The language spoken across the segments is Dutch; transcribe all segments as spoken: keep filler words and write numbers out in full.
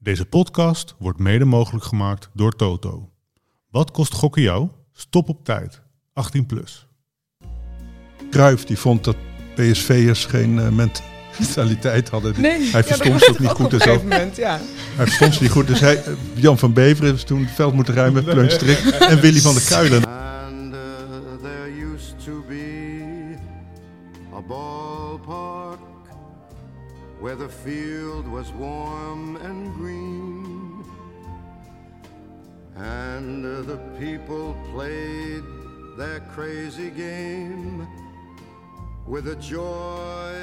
Deze podcast wordt mede mogelijk gemaakt door Toto. Wat kost gokken jou? Stop op tijd. achttien plus. Cruijff die vond dat P S V'ers geen uh, mentaliteit hadden. Nee, hij verstond ja, ze ook niet goed. Op een Dus gegeven moment, ja. Hij verstond ze niet goed. Dus hij, uh, Jan van Beveren heeft toen het veld moeten ruimen. Pleunstrik en Willy van der Kuilen. And uh, there used to be a ballpark where the field was warm and green. And uh, the people played their crazy game with a joy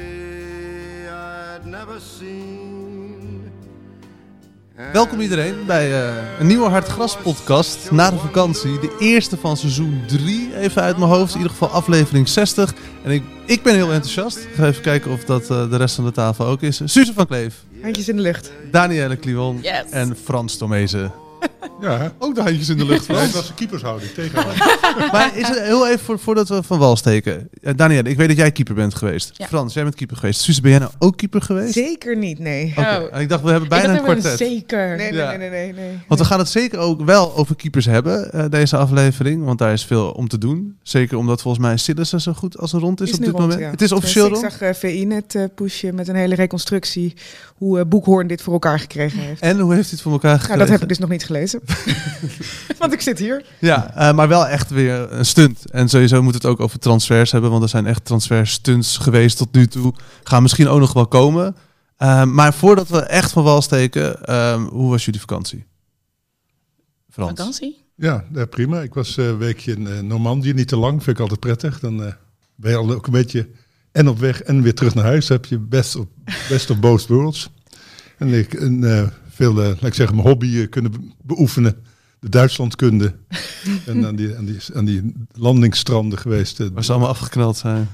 I'd never seen. Welkom iedereen bij uh, een nieuwe Hartgras podcast na de vakantie. De eerste van seizoen drie, even uit mijn hoofd. In ieder geval aflevering zestig. En ik, ik ben heel enthousiast. Ik ga even kijken of dat uh, de rest van de tafel ook is. Suze van Kleef. Handjes in de lucht. Danielle Kliwon. Yes. En Frans Tomezen. Ja, Ook de handjes in de lucht. hij was de keepershouder tegen hem. Maar is het heel even voor, voordat we van wal steken. Uh, Danielle, ik weet dat jij keeper bent geweest. Ja. Frans, jij bent keeper geweest. Suze, ben jij nou ook keeper geweest? Zeker niet, nee. Oké. Oh. Ik dacht, we hebben bijna ik een dacht dat we kwartet. Zeker. Nee, nee, Ja. nee, nee, nee, nee. Want we gaan het zeker ook wel over keepers hebben, uh, deze aflevering. Want daar is veel om te doen. Zeker omdat volgens mij Sillissen zo goed als rond is, Is op nu dit rond, moment. ja. Het is officieel Dus rond. ik zag uh, V I net uh, pushen met een hele reconstructie hoe uh, Boekhoorn dit voor elkaar gekregen heeft. En hoe heeft hij het voor elkaar gekregen? Nou, dat heb ik dus nog niet gelezen. Want ik zit hier. Ja, uh, maar wel echt weer een stunt. En sowieso moet het ook over transfers hebben, want er zijn echt transferstunts geweest tot nu toe. Gaan misschien ook nog wel komen. Uh, maar voordat we echt van wal steken, uh, hoe was jullie vakantie? Frans. Vakantie? Ja, ja, prima. Ik was uh, een weekje in uh, Normandië. Niet te lang, vind ik altijd prettig. Dan uh, ben je al ook een beetje en op weg en weer terug naar huis. Dan heb je best, op, best of both worlds. En ik en, uh, veel, uh, laat ik zeggen, mijn hobby uh, kunnen be- beoefenen. De Duitslandkunde. En aan die, aan, die, aan die landingsstranden geweest. Uh, Waar ze allemaal afgeknald zijn.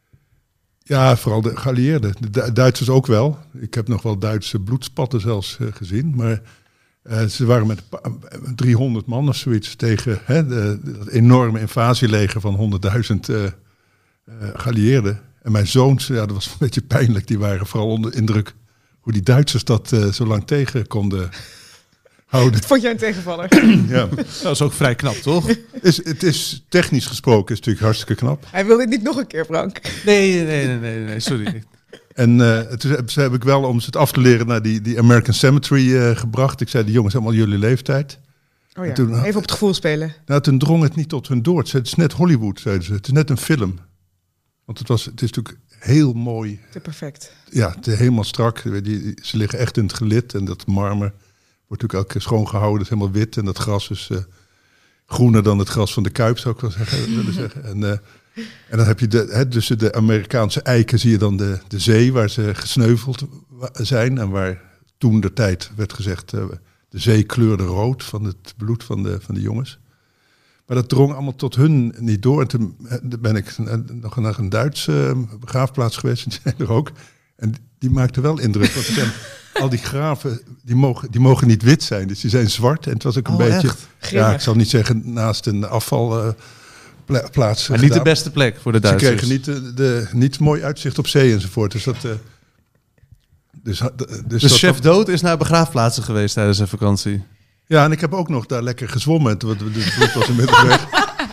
Ja, vooral de geallieerden. De Du- Duitsers ook wel. Ik heb nog wel Duitse bloedspatten zelfs uh, gezien. Maar uh, ze waren met pa- driehonderd man of zoiets tegen hè, de, dat enorme invasieleger van honderdduizend uh, uh, geallieerden. En mijn zoons, ja, dat was een beetje pijnlijk. Die waren vooral onder indruk hoe die Duitsers dat uh, zo lang tegen konden houden. Vond jij een tegenvaller? Ja. Dat is ook vrij knap, toch? Is, het is technisch gesproken is het natuurlijk hartstikke knap. Hij wil dit niet nog een keer, Frank. Nee, nee, nee, nee, nee sorry. En uh, toen heb, heb ik wel, om ze het af te leren, naar die, die American Cemetery uh, gebracht. Ik zei, die jongens, allemaal jullie leeftijd. Oh ja, toen- even op het gevoel spelen. Nou, toen drong het niet tot hun door. Het is net Hollywood, zeiden ze. Het is net een film. Want het, was, het is natuurlijk heel mooi. Te perfect. Ja, het is helemaal strak. Die, die- ze liggen echt in het gelid. En dat marmer wordt natuurlijk ook schoongehouden. Het is helemaal wit. En dat gras is uh, groener dan het gras van de Kuip, zou ik wel zeggen, willen zeggen. En, uh, en dan heb je de, hè, tussen de Amerikaanse eiken zie je dan de, de zee waar ze gesneuveld wa- zijn. En waar toen de tijd werd gezegd, uh, de zee kleurde rood van het bloed van de, van de jongens. Maar dat drong allemaal tot hun niet door. En toen eh, ben ik eh, nog naar een Duitse uh, begraafplaats geweest. En die zijn er ook. En die maakte wel indruk. Want er zijn, al die graven, die mogen, die mogen niet wit zijn. Dus die zijn zwart. En het was ook een Oh, beetje... echt? Ja, Grimmig. ik zal niet zeggen naast een afvalplaats. Maar niet de beste plek voor de Ze Duitsers. kregen niet, de, de, niet mooi uitzicht op zee enzovoort. Dus dat... Uh, dus, dus, Dus dat, chef Dood is naar begraafplaatsen geweest tijdens zijn vakantie. Ja, en ik heb ook nog daar lekker gezwommen. Want het bloed was inmiddels weg.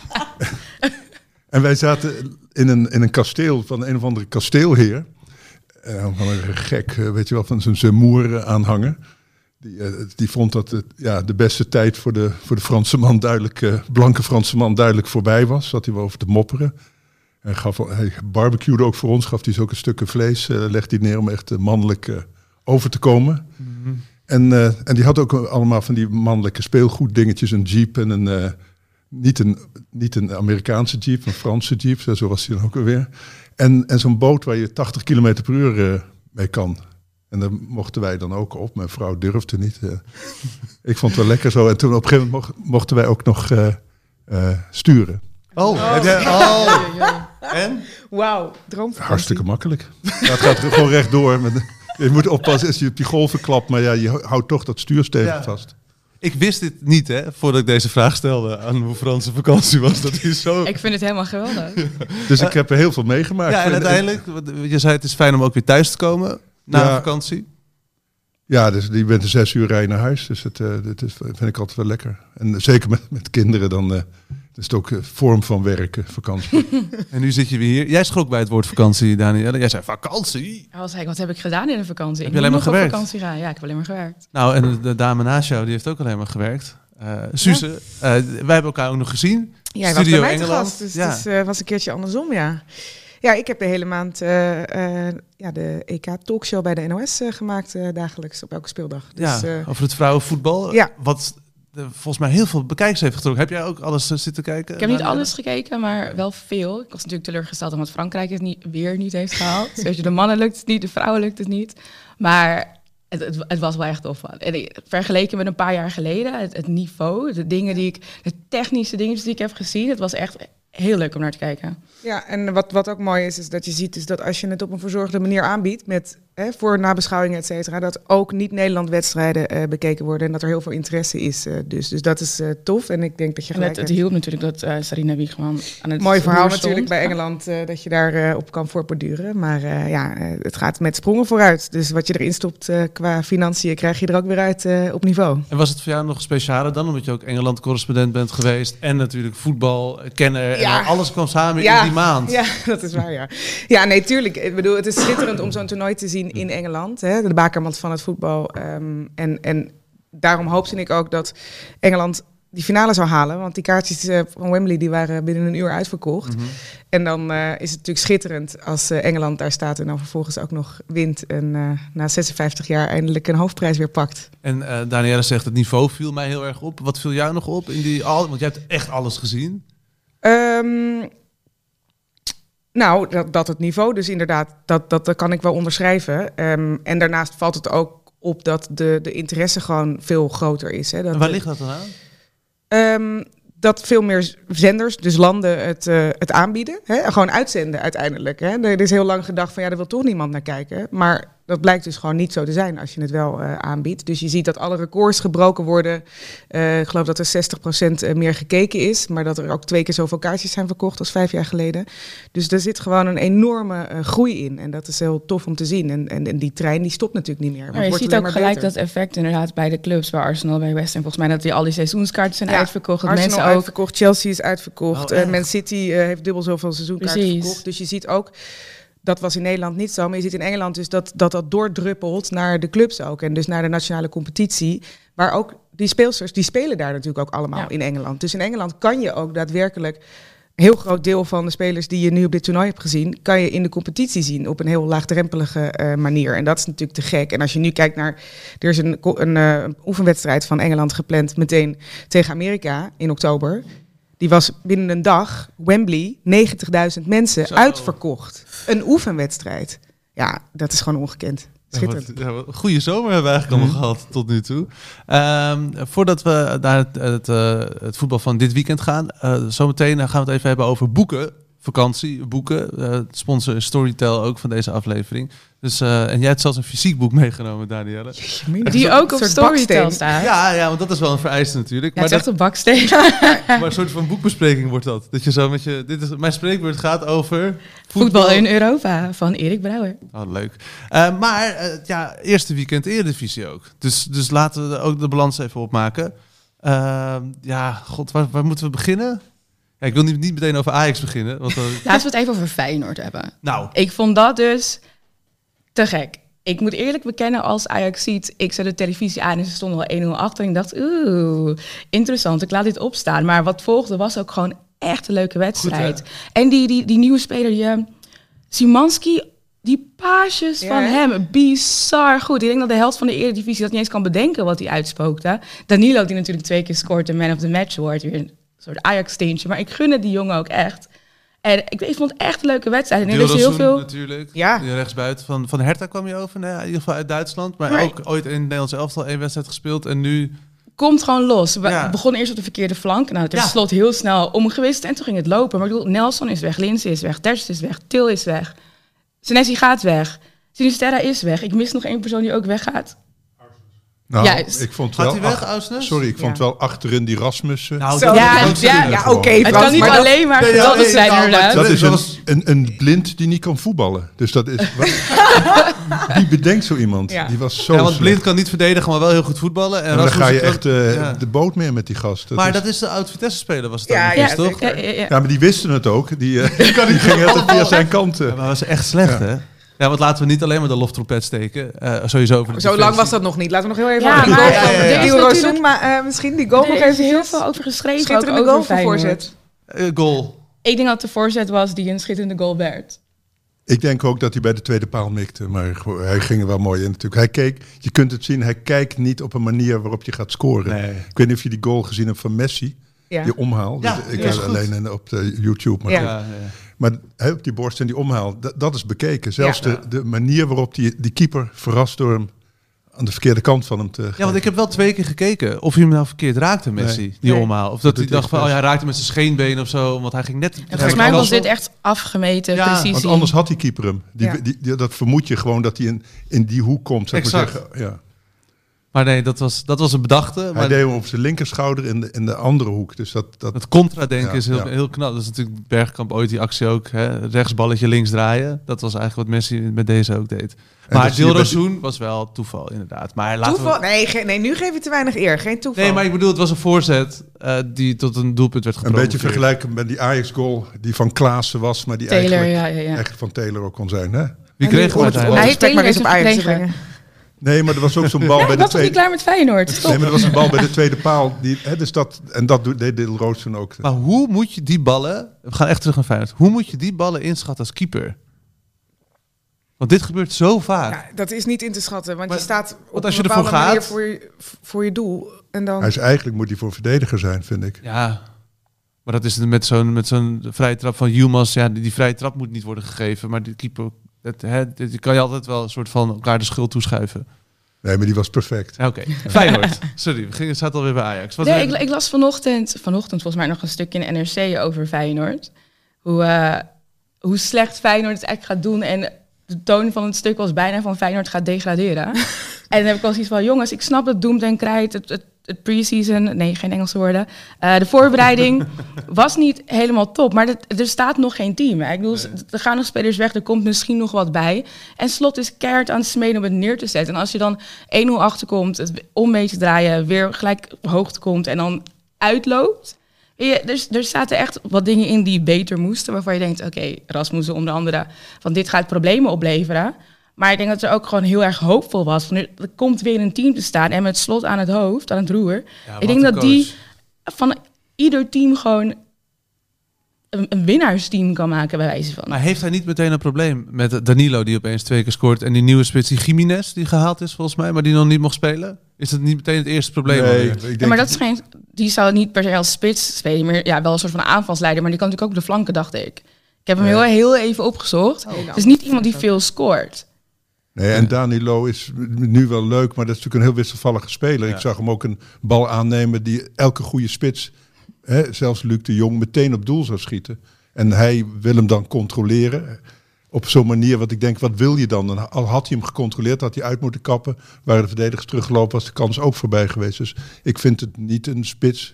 En wij zaten in een, in een kasteel van een of andere kasteelheer. Uh, van een gek, uh, weet je wel, van zo'n Zemoer aanhanger. Die, uh, die vond dat het, ja, de beste tijd voor de, voor de Franse man duidelijk, uh, blanke Franse man duidelijk voorbij was. Zat hij wel over te mopperen. Hij, gaf, hij barbecuede ook voor ons, gaf hij zo ook een stukje vlees, uh, legde hij neer om echt uh, mannelijk uh, over te komen. Mm-hmm. En, uh, en die had ook allemaal van die mannelijke speelgoeddingetjes, een jeep en een... Uh, Niet een, niet een Amerikaanse jeep, een Franse jeep, zo was hij dan ook alweer. En, en zo'n boot waar je tachtig kilometer per uur uh, mee kan. En daar mochten wij dan ook op. Mijn vrouw durfde niet. Uh. Ik vond het wel lekker zo. En toen op een gegeven moment mocht, mochten wij ook nog uh, uh, sturen. Oh, Oh. heb jij... Oh. En? Wauw, droomvakantie. Hartstikke makkelijk. Ja, het gaat er gewoon rechtdoor. Met, je moet oppassen als je op die golven klapt. Maar ja, je houdt toch dat stuurstevig Ja. vast. Ik wist dit niet, hè, voordat ik deze vraag stelde aan hoe Franse vakantie was. Dat is zo... Ik vind het helemaal geweldig. Dus ik heb er heel veel meegemaakt. Ja, en uiteindelijk, wat- je zei het is fijn om ook weer thuis te komen na Ja. een vakantie. Ja, dus je bent een zes uur rij naar huis. Dus dat, uh, dat is, vind ik altijd wel lekker. En zeker met, met kinderen, dan uh, is het ook een vorm van werken, vakantie. En nu zit je weer hier. Jij schrok bij het woord vakantie, Danielle. Jij zei vakantie. Ja, was wat heb ik gedaan in de vakantie? Heb ik je alleen maar moet nog gewerkt? op vakantie gaan. Ja, ik heb alleen maar gewerkt. Nou, en de, de dame naast jou, die heeft ook alleen maar gewerkt. Uh, Suze, ja. uh, wij hebben elkaar ook nog gezien. Jij Studio was bij mij te Engeland. gast, dus Ja. het is, uh, was een keertje andersom, ja. Ja, ik heb de hele maand uh, uh, ja, de E K-talkshow bij de N O S uh, gemaakt, uh, dagelijks op elke speeldag. Dus, ja, uh, over het vrouwenvoetbal. Ja. Wat uh, volgens mij heel veel bekijks heeft getrokken. Heb jij ook alles uh, zitten kijken? Ik heb niet alles gekeken, maar wel veel. Ik was natuurlijk teleurgesteld omdat Frankrijk het niet, weer niet heeft gehaald. Dus de mannen lukt het niet, de vrouwen lukt het niet. Maar het, het, het was wel echt tof. En ik, vergeleken met een paar jaar geleden, het, het niveau, de dingen die ik, de technische dingen die ik heb gezien, het was echt heel leuk om naar te kijken. Ja, en wat, wat ook mooi is, is dat je ziet dus dat als je het op een verzorgde manier aanbiedt, met hè, voor nabeschouwingen, et cetera, dat ook niet-Nederland wedstrijden uh, bekeken worden en dat er heel veel interesse is. Uh, dus. dus dat is uh, tof en ik denk dat je En gelijk het, het hielp natuurlijk dat uh, Sarina Wiegman aan het mooi verhaal roer stond. natuurlijk bij Engeland, uh, dat je daar uh, op kan voortborduren. Maar uh, ja, uh, het gaat met sprongen vooruit. Dus wat je erin stopt uh, qua financiën, krijg je er ook weer uit uh, op niveau. En was het voor jou nog specialer dan, omdat je ook Engeland-correspondent bent geweest en natuurlijk voetbalkenner Ja. en alles kwam samen Ja. in die maand? Ja, dat is waar, ja. Ja, nee, tuurlijk. Ik bedoel, het is schitterend om zo'n toernooi te zien in Engeland. Hè, de bakermat van het voetbal. Um, en, en daarom hoopte ik ook dat Engeland die finale zou halen. Want die kaartjes uh, van Wembley die waren binnen een uur uitverkocht. Mm-hmm. En dan uh, is het natuurlijk schitterend als uh, Engeland daar staat en dan vervolgens ook nog wint. En uh, na zesenvijftig jaar eindelijk een hoofdprijs weer pakt. En uh, Danielle zegt, het niveau viel mij heel erg op. Wat viel jou nog op in die al? Want jij hebt echt alles gezien. Um, nou, dat, dat het niveau dus inderdaad, dat, dat, dat kan ik wel onderschrijven. Um, en daarnaast valt het ook op dat de, de interesse gewoon veel groter is. Hè. Dat En waar de, ligt dat dan aan? Um, dat veel meer zenders, dus landen, het, uh, het aanbieden. Hè? Gewoon uitzenden uiteindelijk. Hè? Er is heel lang gedacht van ja, er wil toch niemand naar kijken. Maar dat blijkt dus gewoon niet zo te zijn als je het wel uh, aanbiedt. Dus je ziet dat alle records gebroken worden. Uh, ik geloof dat er zestig procent meer gekeken is. Maar dat er ook twee keer zoveel kaartjes zijn verkocht als vijf jaar geleden. Dus er zit gewoon een enorme uh, groei in. En dat is heel tof om te zien. En, en, en die trein die stopt natuurlijk niet meer. Ja, je wordt ziet alleen ook maar gelijk beter. dat effect inderdaad bij de clubs, bij Arsenal, bij West Ham. Volgens mij dat die al die seizoenskaarten zijn Ja, uitverkocht. Dat Arsenal mensen ook uitverkocht, Chelsea is uitverkocht. Oh, uh, echt? Man City uh, heeft dubbel zoveel seizoenkaarten Precies. verkocht. Dus je ziet ook, dat was in Nederland niet zo, maar je ziet in Engeland dus dat dat, dat doordruppelt naar de clubs ook. En dus naar de nationale competitie. Waar ook die speelsters, die spelen daar natuurlijk ook allemaal Ja. in Engeland. Dus in Engeland kan je ook daadwerkelijk een heel groot deel van de spelers die je nu op dit toernooi hebt gezien, kan je in de competitie zien op een heel laagdrempelige uh, manier. En dat is natuurlijk te gek. En als je nu kijkt naar, er is een, een, uh, een oefenwedstrijd van Engeland gepland meteen tegen Amerika in oktober. Die was binnen een dag, Wembley, negentigduizend mensen Zo. uitverkocht. Een oefenwedstrijd. Ja, dat is gewoon ongekend. Schitterend. Ja, wat, ja, wat een goede zomer hebben we eigenlijk allemaal gehad tot nu toe. Um, voordat we naar het, het, uh, het voetbal van dit weekend gaan, uh, zometeen gaan we het even hebben over boeken. Vakantie, boeken. Uh, het sponsor is Storytel ook van deze aflevering. Dus, uh, en jij hebt zelfs een fysiek boek meegenomen, Danielle. die ook op soort Storytel baksteen. staan. Ja, ja, want dat is wel een vereiste natuurlijk. Ja, het maar, is echt een baksteen. dat, maar een soort van boekbespreking wordt dat. Dat je zo met je. Dit is, mijn spreekwoord gaat over Voetbal in Europa van Erik Brouwer. Oh, leuk. Uh, maar uh, ja, eerste weekend Eredivisie ook. Dus, dus laten we ook de balans even opmaken. Uh, ja, god, waar, waar moeten we beginnen? Ja, ik wil niet, niet meteen over Ajax beginnen. Want, uh, Laten we het even over Feyenoord hebben. nou, Ik vond dat dus te gek. Ik moet eerlijk bekennen, als Ajax ziet, ik zet de televisie aan en ze stonden al één nul achter. En ik dacht, oeh, interessant, ik laat dit opstaan. Maar wat volgde was ook gewoon echt een leuke wedstrijd. Goed, en die, die, die nieuwe speler, die, uh, Szymanski, die paasjes Ja, van hè? hem, bizar goed. Ik denk dat de helft van de Eredivisie dat niet eens kan bedenken wat hij uitspookte. Danilo, die natuurlijk twee keer scoort, de man of the match wordt, weer een soort Ajax-steentje. Maar ik gun het die jongen ook echt. En ik, ik vond het echt een leuke wedstrijd. En er is heel Dilrosun veel... natuurlijk. Ja. Die rechtsbuiten van, van Hertha kwam je over. Nou ja, in ieder geval uit Duitsland. Maar Maar ook ooit in het Nederlands elftal één wedstrijd gespeeld. En nu... Komt gewoon los. We Ja. begonnen eerst op de verkeerde flank. Nou, het is Ja. slot heel snel omgewist en toen ging het lopen. Maar ik bedoel, Nelson is weg, Linse is weg, Terst is weg, Til is weg. Senesi gaat weg. Sinisterra is weg. Ik mis nog één persoon die ook weggaat. Nou, Juist. ik vond Gaat wel... hij weg, ach- Ausnes? Sorry, ik vond Ja. wel achterin die Rasmussen... Nou, Zo, dat- ja, dat- ja, dat- ja gewoon. oké. Het Frans, kan niet maar dat- alleen maar Nee, ja, geweldig nee, zijn, nou, maar inderdaad. Dat is Dat een, was- een, een blind die niet kan voetballen. Dus dat is... Wie bedenkt zo iemand? Ja. Die was zo Ja, want slecht. Blind kan niet verdedigen, maar wel heel goed voetballen. En En dan ga je Rasmussen echt kan- eh, ja. de boot meer met die gast. Dat Maar is- dat is de oud-Vitesse-speler, was het Ja, dan ja, ja, toch? zeker. Ja, ja, ja. Ja, maar die wisten het ook. Die, eh, die gingen altijd via zijn kant. Ja, eh. maar was echt slecht, Ja. hè? Ja, want laten we niet alleen maar de loftrompet steken. Uh, sowieso over de Zo lang defensie. was dat nog niet. Laten we nog heel even Ja, over die maar goal ja, van ja, ja. de Er is Euro natuurlijk- doen, maar eh, misschien die goal nog Er is even heel veel over geschreven. Schitterende ook goal over van Feyenoord. voorzet. Uh, goal. Ik denk dat de voorzet was die een schitterende goal werd. Ik denk ook dat hij bij de tweede paal mikte. Maar gewoon- hij ging er wel mooi in natuurlijk. Hij keek, je kunt het zien, hij kijkt niet op een manier waarop je gaat scoren. Nee. Ik weet niet of je die goal gezien hebt van Messi. Ja. Die omhaal. Ja, Dat- ik ja, heb is goed. alleen in- op de YouTube. Maar, Ja. goed. Ja, ja. maar hij op die borst en die omhaal, dat, dat is bekeken. Zelfs Ja. de, de manier waarop die, die keeper verrast door hem aan de verkeerde kant van hem te Ja, want ik heb wel twee keer gekeken of hij hem nou verkeerd raakte, Messi, Nee. die Nee. omhaal. Of dat, Dat hij doet hij dacht van, oh ja, expres. hij raakte met zijn scheenbeen of zo, want hij ging net... En volgens mij was dit echt afgemeten, Ja, precisie. Want anders had die keeper hem. Die, Ja. die, die- dat vermoed je gewoon dat hij in, in die hoek komt. Zou ik maar Exact. zeggen. Ja. Maar nee, dat was, dat was een bedachte. Hij Maar deed hem op zijn linkerschouder in de, in de andere hoek. Dus dat, dat, het contra-denken Ja, is heel, ja. heel knap. Dat is natuurlijk Bergkamp ooit die actie ook. Hè? Rechtsballetje links draaien. Dat was eigenlijk wat Messi met deze ook deed. Maar dat zie je bij die- Dilrosun was wel toeval, inderdaad. Maar laten we... Toeval? Nee, ge- nee, nu geef je te weinig eer. Geen toeval. Nee, maar ik bedoel, het was een voorzet uh, die tot een doelpunt werd een gepromoveerd. beetje vergelijken met die Ajax-goal die van Klaassen was, maar die Taylor, eigenlijk ja, ja, ja. echt van Taylor ook kon zijn. Hè? Wie En kreeg nu hem om het- om het uiteindelijk? Hij- gesprek maar Taylor eens op heeft hem Ajax te gekregen. brengen. Nee, maar er was ook zo'n bal Ja, bij ik de was nog niet tweede. klaar met Feyenoord. Stop. Nee, maar er was een bal bij de tweede paal. Die, hè, dus dat, en dat doet- deed Dilrosun toen ook. Maar hoe moet je die ballen... We gaan echt terug naar Feyenoord. Hoe moet je die ballen inschatten als keeper? Want dit gebeurt zo vaak. Ja, dat is niet in te schatten, want Maar- je staat op als een je ervoor bepaalde manier gaat- voor je, voor je doel. En dan... Hij is eigenlijk moet hij voor verdediger zijn, vind ik. Ja, maar dat is het met zo'n met zo'n vrije trap van Yilmaz. Ja, die, die vrije trap moet niet worden gegeven. Maar die keeper, dat, hè, dit, die kan je altijd wel een soort van elkaar de schuld toeschuiven. Nee, maar die was perfect. Ja, Oké, Feyenoord. Sorry, we gingen, zaten alweer bij Ajax. Wat Nee, wil- ik, ik las vanochtend, vanochtend volgens mij nog een stukje in N R C over Feyenoord. Hoe, eh, hoe slecht Feyenoord het eigenlijk gaat doen. En de toon van het stuk was bijna van Feyenoord gaat degraderen. En dan heb ik wel zoiets van, jongens, ik snap het doemt en krijt, het, het, het pre-season, nee, geen Engelse woorden. Uh, de voorbereiding was niet helemaal top, maar dat, er staat nog geen team. Hè. Ik bedoel, Nee. er gaan nog spelers weg, er komt misschien nog wat bij. En Slot is keihard aan het smeden om het neer te zetten. En als je dan één nul achterkomt, het om mee te draaien, weer gelijk hoogte komt en dan uitloopt. Weet je, er, er zaten echt wat dingen in die beter moesten, waarvan je denkt, oké, okay, Rasmussen onder andere, van dit gaat problemen opleveren. Maar ik denk dat er ook gewoon heel erg hoopvol was. Van, er, er komt weer een team te staan en met Slot aan het hoofd, aan het roer. Ja, ik wat denk een dat coach. die van ieder team gewoon een, een winnaarsteam kan maken, bij wijze van. Maar heeft hij niet meteen een probleem met Danilo die opeens twee keer scoort en die nieuwe spits, die Jiménez, die gehaald is volgens mij, maar die nog niet mocht spelen? Is dat niet meteen het eerste probleem? Nee, alweer? ik denk Ja, maar dat is geen, die zou niet per se als spits spelen, maar ja, wel een soort van aanvalsleider. Maar die kan natuurlijk ook op de flanken, dacht ik. Ik heb hem Nee. heel, heel even opgezocht. Oh. Het is niet iemand die veel scoort. Nee, en Danilo is nu wel leuk, maar dat is natuurlijk een heel wisselvallige speler. Ja. Ik zag hem ook een bal aannemen die elke goede spits, hè, zelfs Luc de Jong, meteen op doel zou schieten. En hij wil hem dan controleren op zo'n manier, wat ik denk, wat wil je dan? En al had hij hem gecontroleerd, had hij uit moeten kappen. Waren de verdedigers teruggelopen, was de kans ook voorbij geweest. Dus ik vind het niet een spits.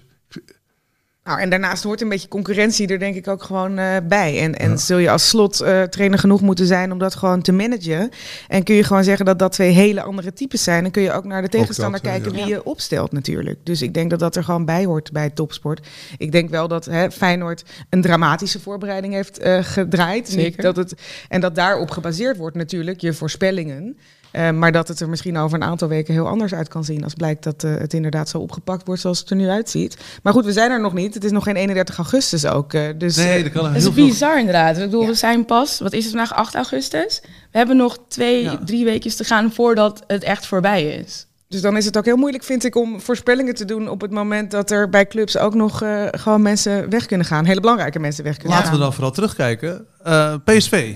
Nou, en daarnaast hoort een beetje concurrentie er denk ik ook gewoon uh, bij. En, en Ja. zul je als slot uh, trainer genoeg moeten zijn om dat gewoon te managen. En kun je gewoon zeggen dat dat twee hele andere types zijn. Dan kun je ook naar de tegenstander dat, kijken ja. wie je opstelt natuurlijk. Dus ik denk dat dat er gewoon bij hoort bij topsport. Ik denk wel dat hè, Feyenoord een dramatische voorbereiding heeft uh, gedraaid. Zeker. Niet dat het, en dat daarop gebaseerd wordt natuurlijk je voorspellingen. Uh, maar dat het er misschien over een aantal weken heel anders uit kan zien. Als blijkt dat uh, het inderdaad zo opgepakt wordt zoals het er nu uitziet. Maar goed, we zijn er nog niet. Het is nog geen eenendertig augustus ook. Uh, dus, Nee, uh, dat kan er Dat is heel veel. bizar inderdaad. Ik bedoel, Ja. we zijn pas, wat is het vandaag, acht augustus? We hebben nog twee, Ja. drie weekjes te gaan voordat het echt voorbij is. dus dan is het ook heel moeilijk, vind ik, om voorspellingen te doen op het moment dat er bij clubs ook nog uh, gewoon mensen weg kunnen gaan. Hele belangrijke mensen weg kunnen Laten gaan. we dan vooral terugkijken. Uh, P S V.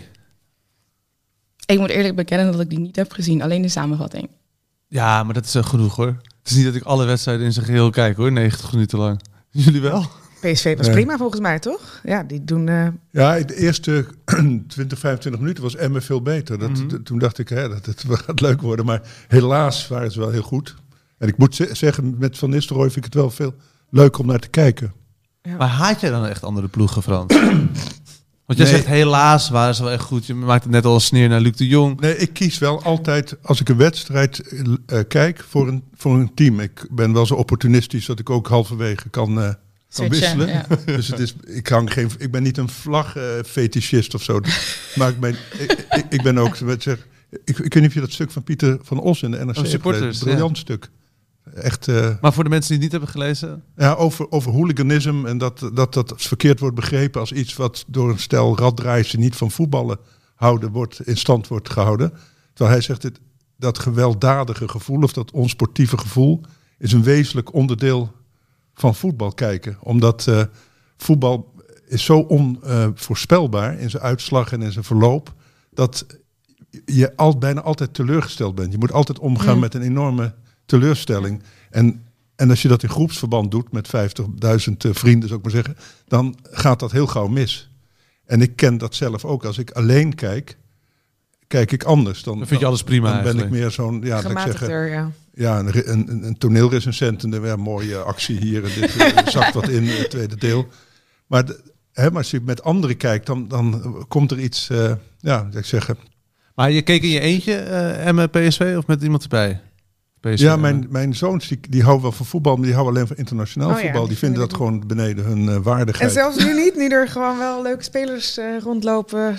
Ik moet eerlijk bekennen dat ik die niet heb gezien, alleen de samenvatting. Ja, maar dat is uh, genoeg hoor. Het is niet dat ik alle wedstrijden in zijn geheel kijk hoor, negentig minuten lang. Jullie wel? P S V was Nee. prima volgens mij, toch? Ja, die doen... Uh, Ja, de eerste twintig, vijfentwintig minuten was Emmen veel beter. Dat, Mhm. d- toen dacht ik, hè, dat het gaat leuk worden. Maar helaas waren ze wel heel goed. En ik moet z- zeggen, met Van Nistelrooy vind ik het wel veel leuker om naar te kijken. Ja. Maar haat jij dan echt andere ploegen, Frans? Want jij Nee. zegt helaas waren ze wel echt goed. Je maakt het net al een sneer naar Luc de Jong. Nee, ik kies wel altijd, als ik een wedstrijd uh, kijk, voor een, voor een team. Ik ben wel zo opportunistisch dat ik ook halverwege kan, uh, kan Switchen, wisselen. ja. Dus het is, ik, hang geen, ik ben niet een vlag-fetischist of zo. Maar ik ben, ik, ik, ik ben ook... Zeg, ik, ik weet niet of je dat stuk van Pieter van Os in de N R C Oh, hebt supporters, gelezen. Briljant ja. stuk. Echt... Uh, Maar voor de mensen die het niet hebben gelezen... Ja, over, over hooliganisme en dat, dat dat verkeerd wordt begrepen als iets wat door een stel raddraaiers die niet van voetballen houden, wordt, in stand wordt gehouden. Terwijl hij zegt, dit, dat gewelddadige gevoel of dat onsportieve gevoel is een wezenlijk onderdeel van voetbal kijken. Omdat uh, voetbal is zo onvoorspelbaar uh, in zijn uitslag en in zijn verloop, dat je al, bijna altijd teleurgesteld bent. Je moet altijd omgaan mm. met een enorme teleurstelling. En En als je dat in groepsverband doet met vijftigduizend uh, vrienden, zou ik maar zeggen, dan gaat dat heel gauw mis. En ik ken dat zelf ook. Als ik alleen kijk, kijk ik anders. Dan, Dan vind je alles prima Dan ben eigenlijk. ik meer zo'n, ja, dat ik zeggen, Gematigder, ja. ja, een, een, een toneelrecensent en een mooie actie hier en dit uh, zakt wat in het tweede deel. Maar, de, hè, maar als je met anderen kijkt, dan, dan komt er iets, uh, ja, dat ik zeggen. Maar je keek in je eentje, uh, Emmen P S V, of met iemand erbij? P S V, Ja, mijn, mijn zoons die, die houden wel van voetbal, maar die houden alleen van internationaal Oh ja, voetbal. Die die vinden dat vinden gewoon beneden hun uh, waardigheid. En zelfs nu niet, nu er gewoon wel leuke spelers uh, rondlopen.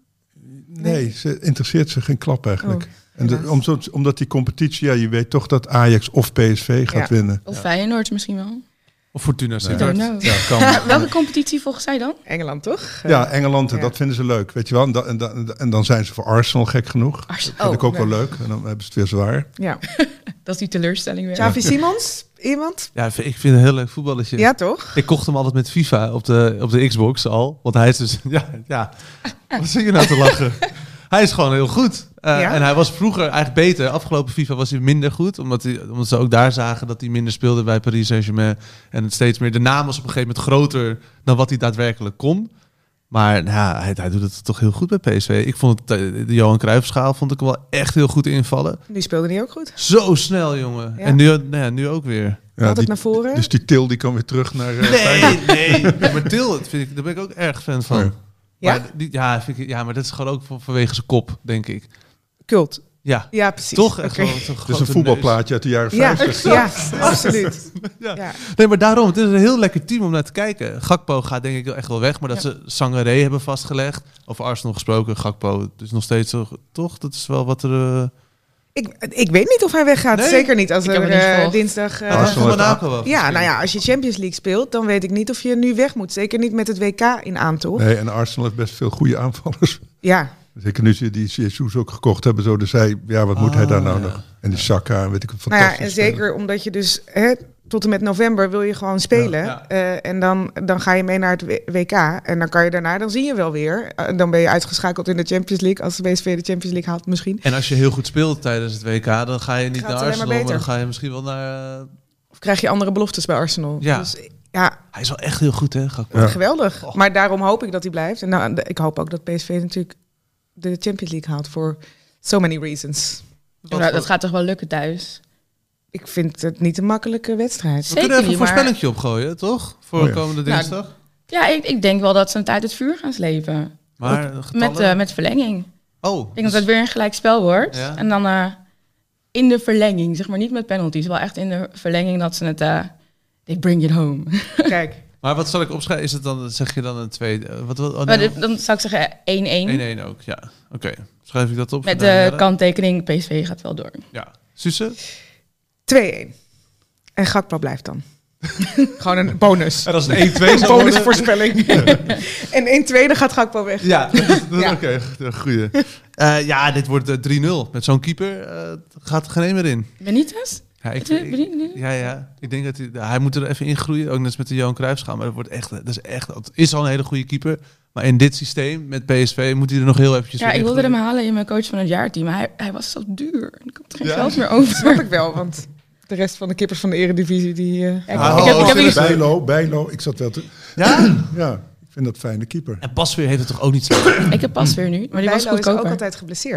Nee, ze interesseert zich geen klap eigenlijk. Oh, en de, om, zo- omdat die competitie, ja, je weet toch dat Ajax of P S V gaat Ja. winnen. Of Feyenoord misschien wel. Of Fortuna I Sittard. don't know. Ja, kan. Maar welke competitie volgens zij dan? Engeland, toch? Ja, Engeland, en Ja. dat vinden ze leuk, weet je wel. En, da- en, da- en dan zijn ze voor Arsenal gek genoeg. Arsenal. Dat vind ik ook Oh, wel leuk. En dan hebben ze het weer zwaar. Ja. Dat is die teleurstelling weer. Xavi Simons, iemand? Ja, ik vind het een heel leuk voetballetje. Ja, toch? Ik kocht hem altijd met FIFA op de, op de Xbox al. Want hij is dus... Ja, ja. Wat zit je nou te lachen? Hij is gewoon heel goed. Uh, Ja? En hij was vroeger eigenlijk beter. Afgelopen FIFA was hij minder goed. Omdat, hij, omdat ze ook daar zagen dat hij minder speelde bij Paris Saint-Germain. En het steeds meer... De naam was op een gegeven moment groter dan wat hij daadwerkelijk kon. Maar nou, hij, hij doet het toch heel goed bij P S V. Ik vond het, de Johan Cruijffschaal vond ik hem wel echt heel goed invallen. Nu speelde hij ook goed. Zo snel, jongen. Ja. En nu, nou ja, nu ook weer. Ja, Altijd die- naar voren. Dus die Til die kan weer terug naar uh, Feyenoord. Nee, nee. Maar Til, dat vind ik, daar ben ik ook erg fan van. Ja. Ja? Maar, die, ja, vind ik, ja, maar dat is gewoon ook van, vanwege zijn kop, denk ik. Cult. Ja, Ja, precies. toch? Echt Oké. gewoon zo'n Het is een grote voetbalplaatje uit de jaren Ja, vijftig. ja, absoluut. Ja. Ja. neus. Nee, maar daarom, het is een heel lekker team om naar te kijken. Gakpo gaat denk ik wel echt wel weg, maar dat Ja. ze Sangaré hebben vastgelegd. Over Arsenal gesproken, Gakpo, dus nog steeds zo, toch? Dat is wel wat er... Uh, Ik, ik weet niet of hij weggaat. Nee? Zeker niet als Ik heb er het niet eh, gevolgd. dinsdag... eh, ja, dat is Arsenal van heeft Monaco wel. ja, nou ja, als je Champions League speelt, dan weet ik niet of je nu weg moet. Zeker niet met het W K in aantocht. Nee, en Arsenal heeft best veel goede aanvallers. Ja, Zeker nu ze die Jesus ook gekocht hebben. Zo, dus hij, ja, wat moet Ah, hij daar nou ja. nog? En die Saka, en weet ik, een nou ja, fantastisch. en zeker omdat je dus hè, tot en met november wil je gewoon spelen. Ja, ja. Eh, en dan, dan ga je mee naar het W- W K. En dan kan je daarna, dan zie je wel weer. Eh, dan ben je uitgeschakeld in de Champions League. Als de P S V de Champions League haalt misschien. En als je heel goed speelt tijdens het W K, dan ga je niet Gaat naar het alleen Arsenal, maar maar, beter. dan ga je misschien wel naar... uh, Of krijg je andere beloftes bij Arsenal. Ja. Dus, ja, Hij is wel echt heel goed, hè, Gakpo? Ja. geweldig. Oh. Maar daarom hoop ik dat hij blijft. En nou, ik hoop ook dat P S V natuurlijk de Champions League haalt. Voor so many reasons. Wat Nou, voor- dat gaat toch wel lukken thuis? Ik vind het niet een makkelijke wedstrijd. We Zeker kunnen even een niet, maar- voorspellingje opgooien, toch? Voor Oh ja. komende Nou, dinsdag. Ja, ik, ik denk wel dat ze het uit het vuur gaan slepen. Maar getallen? Met, uh, met verlenging. Oh, Ik denk dat het weer een gelijk spel wordt. Ja. En dan uh, in de verlenging, zeg maar niet met penalties, wel echt in de verlenging dat ze het... Uh, they bring it home. Kijk, maar wat zal ik opschrijven? Is het dan, zeg je dan een tweede? uh, Wat, wat, oh, Maar nee. dit- dan zou ik zeggen één-één. één-één ook, ja. Oké, schrijf ik dat op? Met voor de Danielle? kanttekening, P S V gaat wel door. Ja. Suze? twee-één. En Gakpo blijft dan. Gewoon een bonus. En als het één-twee Een zou worden... bonusvoorspelling. En in tweede gaat Gakpo weg. Ja, dat, dat, Ja. oké. Okay, goeie. Uh, ja, dit wordt uh, drie nul. Met zo'n keeper uh, gaat er geen één meer in. Benitez? Ja, ik, Benitez? ik- Benitez? ja, ja. Ik denk dat hij, hij moet er even in groeien. Ook net als met de Johan Cruijffschaal. Maar dat wordt echt, dat is echt, het is al een hele goede keeper. Maar in dit systeem met P S V moet hij er nog heel eventjes Ja, weer ik in wilde hem groeien. halen in mijn coach van het jaarteam. Maar hij, hij was zo duur. Ik had er geen Ja. geld meer over. Snap ik wel, want de rest van de kippers van de eredivisie, die... uh, Ja, ik, Ah, ik heb, ik oh, heb oh, iets- Bijlo, Bijlo, ik zat wel te... Ja? Ja, ik vind dat fijne keeper. En Pasveer heeft het toch ook niet zo. ik heb pas weer nu, maar die was Bijlo is ook goedkoper. altijd geblesseerd.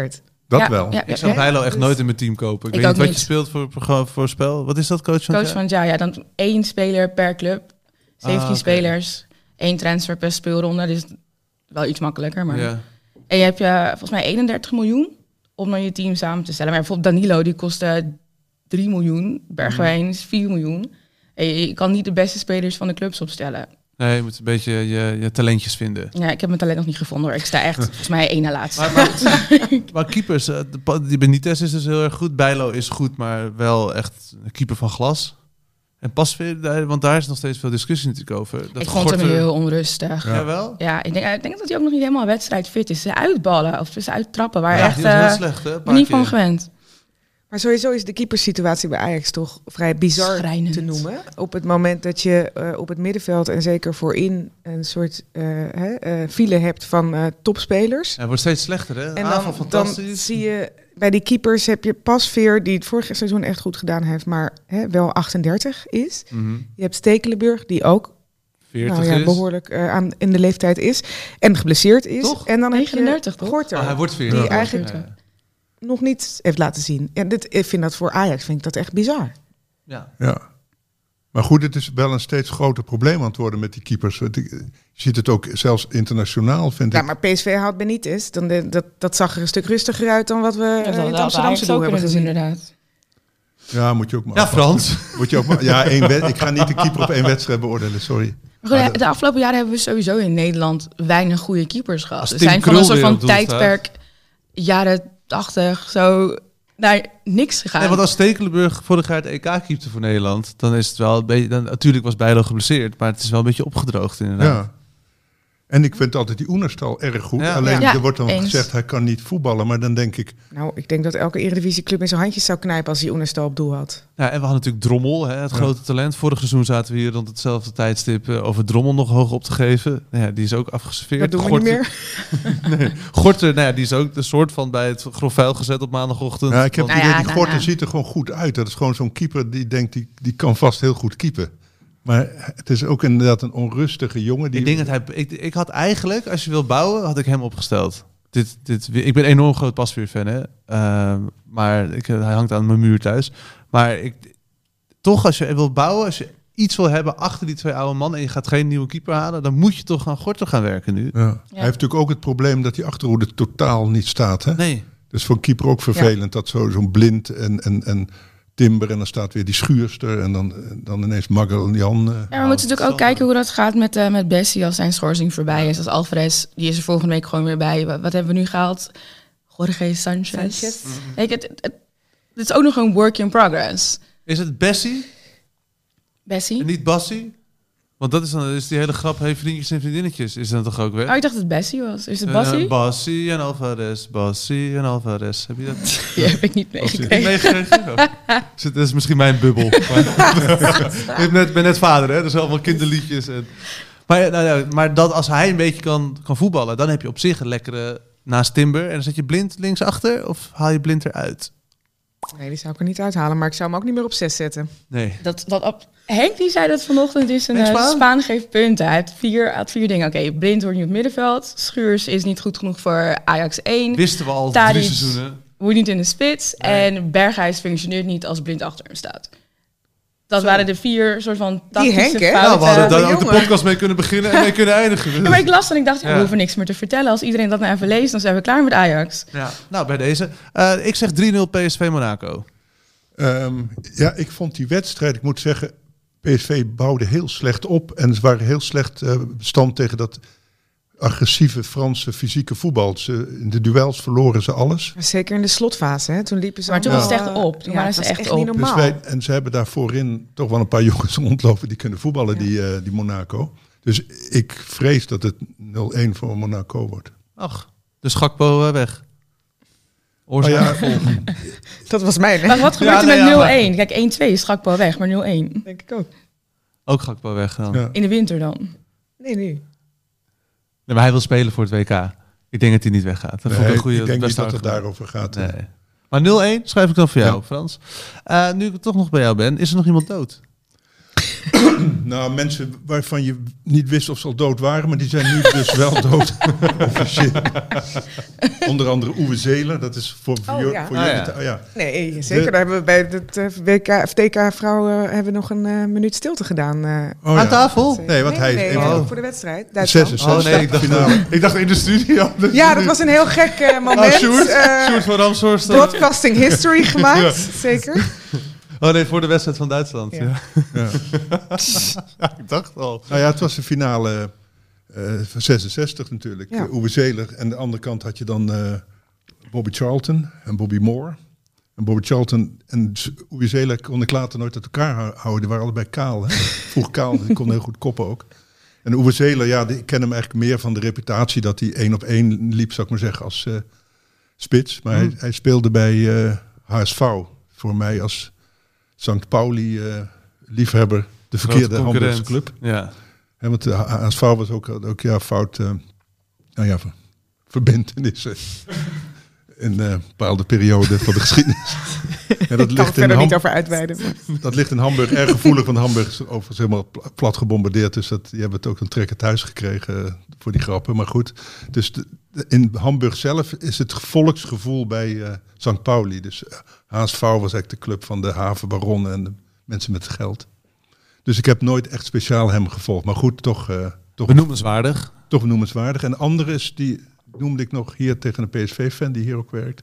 Dat Ja, wel. ja, Ik ja, zou ja. Bijlo echt Dus- nooit in mijn team kopen. Ik, Ik weet ook niet wat niet. je speelt voor, voor, voor spel. Wat is dat, coach van Coach het van het jaar, ja, dan één speler per club. zeventien Ah, oké. spelers, één transfer per speelronde. Dus wel iets makkelijker. Maar... Ja. En je hebt je volgens mij eenendertig miljoen om dan je team samen te stellen. Maar bijvoorbeeld Danilo, die kostte drie miljoen. Bergwijn is vier miljoen. En je, je kan niet de beste spelers van de clubs opstellen. Nee, je moet een beetje je, je talentjes vinden. Ja, ik heb mijn talent nog niet gevonden hoor. Ik sta echt volgens mij één na laatste. Maar, maar, maar keepers, eh, de pa- die Benitez is dus heel erg goed. Bijlo is goed, maar wel echt een keeper van glas. En Pasveer, daar- want daar is nog steeds veel discussie natuurlijk over. Dat ik vond hem Gorter- heel onrustig. Ja, Ja, wel? ik, denk, ik denk dat hij ook nog niet helemaal wedstrijdfit is. Ze uitballen of ze uittrappen, waar Ja, echt die was heel eh, slecht, hè? een ik paar ben niet van keer. gewend. Maar sowieso is de keepersituatie bij Ajax toch vrij bizar Schrijnend. te noemen. Op het moment dat je uh, op het middenveld en zeker voorin een soort uh, hè, uh, file hebt van uh, topspelers. Ja, het wordt steeds slechter, hè? En Aanval dan, dan fantastisch. zie je bij die keepers heb je Pasveer, die het vorige seizoen echt goed gedaan heeft, maar hè, wel achtendertig is. Mhm. Je hebt Stekelenburg, die ook veertig nou, ja, is. behoorlijk uh, aan, in de leeftijd is en geblesseerd is. Toch? En dan negenendertig, heb je toch? Gorter, Oh, hij wordt veertig. die Ja. eigenlijk Ja. nog niet heeft laten zien. En dit, ik vind dat voor Ajax vind ik dat echt bizar. Ja. Ja. Maar goed, het is wel een steeds groter probleem aan het worden met die keepers. Je ziet het ook zelfs internationaal, vind Ja, ik. maar P S V haalt Benitez. Dan de, dat, dat zag er een stuk rustiger uit dan wat we Ja, uh, dat in het had Amsterdamse Ajax doel ook hebben kunnen doen, gezien. inderdaad. Ja, moet je ook maar Ja, afwachten. Frans. Moet je ook maar, ja, één wed- ik ga niet de keeper op één wedstrijd beoordelen, sorry. Maar goed, Maar de afgelopen jaren hebben we sowieso in Nederland weinig goede keepers gehad. Als We Tim zijn van een Krul soort weer van op doel staat. tijdperk, jaren tachtig, zo naar niks gegaan. Nee, want als Stekelenburg vorig jaar het E K keepte voor Nederland, dan is het wel een beetje... Dan, natuurlijk was Bijlo geblesseerd, maar het is wel een beetje opgedroogd inderdaad. Ja. En ik vind altijd die Oenerstal erg goed. Ja. Alleen Ja, er wordt dan eens. gezegd, hij kan niet voetballen. Maar dan denk ik, Nou, ik denk dat elke Eredivisieclub in zijn handjes zou knijpen als hij Oenerstal op doel had. Ja, en we hadden natuurlijk Drommel, hè, het Ja. grote talent. Vorig seizoen zaten we hier rond hetzelfde tijdstip uh, over Drommel nog hoog op te geven. Nou ja, die is ook afgeserveerd. Dat doen we niet Gorter- meer. nee, Gorter, nou ja, die is ook een soort van bij het grof vuil gezet op maandagochtend. ja, ik heb Want- het Nou idee, ja, die nou, Gorter nou. ziet er gewoon goed uit. Dat is gewoon zo'n keeper die denkt, die, die kan vast heel goed keepen. Maar het is ook inderdaad een onrustige jongen. Die, Ik denk dat hij. Ik, ik had eigenlijk, als je wil bouwen, had ik hem opgesteld. Dit, dit, ik ben een enorm groot Pasveer-fan, hè. Uh, maar ik, hij hangt aan mijn muur thuis. Maar ik, toch, als je wil bouwen, als je iets wil hebben achter die twee oude mannen en je gaat geen nieuwe keeper halen, dan moet je toch aan Gorter gaan werken nu. Ja. Hij heeft natuurlijk ook het probleem dat die achterhoede totaal niet staat. Hè? Nee. Dus voor een keeper ook vervelend. Dat zo, zo'n Blind en, en, en Timber en dan staat weer die Schuurster en dan, dan ineens Magallan. Uh. Ja, we moeten natuurlijk ook kijken hoe dat gaat met, uh, met Bessie als zijn schorsing voorbij is. Als Alvarez, die is er volgende week gewoon weer bij. Wat, wat hebben we nu gehaald? Jorge Sanchez. Sanchez. Kijk, het, het, het, het is ook nog een work in progress. Is het Bessie Bessie? en niet Bassie? Want dat is dan is die hele grap, hey, vriendjes en vriendinnetjes, is dan toch ook weg? Oh, ik dacht dat het Bessie was. Is het Bassie? Uh, Bassie en Alvarez, Bassie en Alvarez. Heb je dat Die heb ik niet niet meegekregen. meegekregen? Oh. Dat is misschien mijn bubbel. Maar- ik ben net, ben net vader, hè? Dus allemaal kinderliedjes. En... Maar, nou, ja, maar dat als hij een beetje kan, kan voetballen, dan heb je op zich een lekkere naast Timber. En dan zet je Blind linksachter of haal je Blind eruit? Nee, die zou ik er niet uithalen, maar ik zou hem ook niet meer op zes zetten. Nee. Dat, dat op, Henk die zei dat vanochtend is een Henk uh, Spaan? Spaan geeft punten. Hij heeft vier, had vier dingen. Oké, okay, Blind wordt niet op het middenveld. Schuurs is niet goed genoeg voor Ajax één. Wisten we al Tadic drie seizoenen. Moet niet in de spits. Nee. En Berghuis functioneert niet als Blind achter hem staat. Dat waren de vier soort van Die tactische Henk, hè? fouten. Nou, we hadden de daar ook de jongen. podcast mee kunnen beginnen en mee kunnen eindigen. Ja, maar ik las en ik dacht, ja, Ja. we hoeven niks meer te vertellen. Als iedereen dat nou even leest, dan zijn we klaar met Ajax. Ja, nou, bij deze. Uh, ik zeg drie nul P S V Monaco. Um, ja, ik vond die wedstrijd, ik moet zeggen, P S V bouwde heel slecht op. En ze waren heel slecht uh, bestand tegen dat agressieve Franse fysieke voetbal. Ze, in de duels verloren ze alles. Zeker in de slotfase, hè? Toen liepen ze Maar toen allemaal, was het echt op. Toen ja, waren het ze was echt echt niet op. Dus normaal. wij, en ze hebben daar voorin toch wel een paar jongens rondlopen die kunnen voetballen, Ja. die, uh, die Monaco. Dus ik vrees dat het nul-een voor Monaco wordt. Ach, dus Gakpo uh, weg. Oorzaak Oh ja. gevolg. Dat was mijn, hè? Maar wat gebeurt Ja, er nee, met ja, nul maar- één? Kijk, één twee is Gakpo weg, maar nul één. Denk ik ook. Ook Gakpo weg dan. Ja. In de winter dan. Nee, nu. Nee, maar hij wil spelen voor het W K. Ik denk dat hij niet weggaat. Dat vond ik Nee, een goede, ik denk niet beste dat het argument. daarover gaat. Nee. Maar nul één schrijf ik dan voor jou, Ja. Frans. Uh, nu ik toch nog bij jou ben, is er nog iemand dood? Nou, mensen waarvan je niet wist of ze al dood waren, maar die zijn nu dus wel dood. Officieel. Onder andere Uwe Seeler, dat is voor, voor, Oh, jou- ja. voor Ah, jullie. ja. te- oh, ja. Nee, zeker. De- Daar hebben we bij het uh, W K, of T K-vrouwen hebben we nog een uh, minuut stilte gedaan. Uh, Oh, ja. Aan tafel? Nee, want hij is nee, een nee, van- voor de wedstrijd. Duitsland. zesenzestig Oh nee, ik dacht, finale. ik dacht in de studio. Ja, dat was een heel gek uh, moment. Oh, Sjoerd, Uh, Sjoerd van Ramshorst. broadcasting history gemaakt, zeker. Oh nee, voor de wedstrijd van Duitsland. Ja. Ja. Ja. Ja, ik dacht al. Nou ja, het was de finale uh, van zesenzestig natuurlijk. Ja. Uh, Uwe Seeler. En aan de andere kant had je dan uh, Bobby Charlton en Bobby Moore. En Bobby Charlton en Uwe Seeler kon ik later nooit uit elkaar hou- houden. Die waren allebei kaal. Hè? Vroeg kaal, die kon heel goed koppen ook. En Uwe Seeler, ja, die, ik ken hem eigenlijk meer van de reputatie dat hij één op één liep, zou ik maar zeggen, als uh, spits. Maar Hmm. hij, hij speelde bij uh, H S V. Voor mij als Sankt Pauli uh, liefhebber de verkeerde Grote Hamburgse concurrent. club. Ja. Hè, want de H S V was ook, ook ja, fout, uh, nou ja, ver- verbintenissen in een bepaalde periode van de geschiedenis. En dat Ik kan er verder Ham- niet over uitweiden. maar- dat ligt in Hamburg erg gevoelig, want Hamburg is overigens helemaal pla- plat gebombardeerd. Dus dat, die hebben het ook een trekker thuis gekregen uh, voor die grappen. Maar goed, dus de, de- in Hamburg zelf is het volksgevoel bij uh, Sankt Pauli. Dus uh, H S V was eigenlijk de club van de havenbaronnen en de mensen met geld. Dus ik heb nooit echt speciaal hem gevolgd. Maar goed, toch, uh, toch, Benoemenswaardig. toch noemenswaardig. En de andere is, die noemde ik nog hier tegen een P S V-fan die hier ook werkt.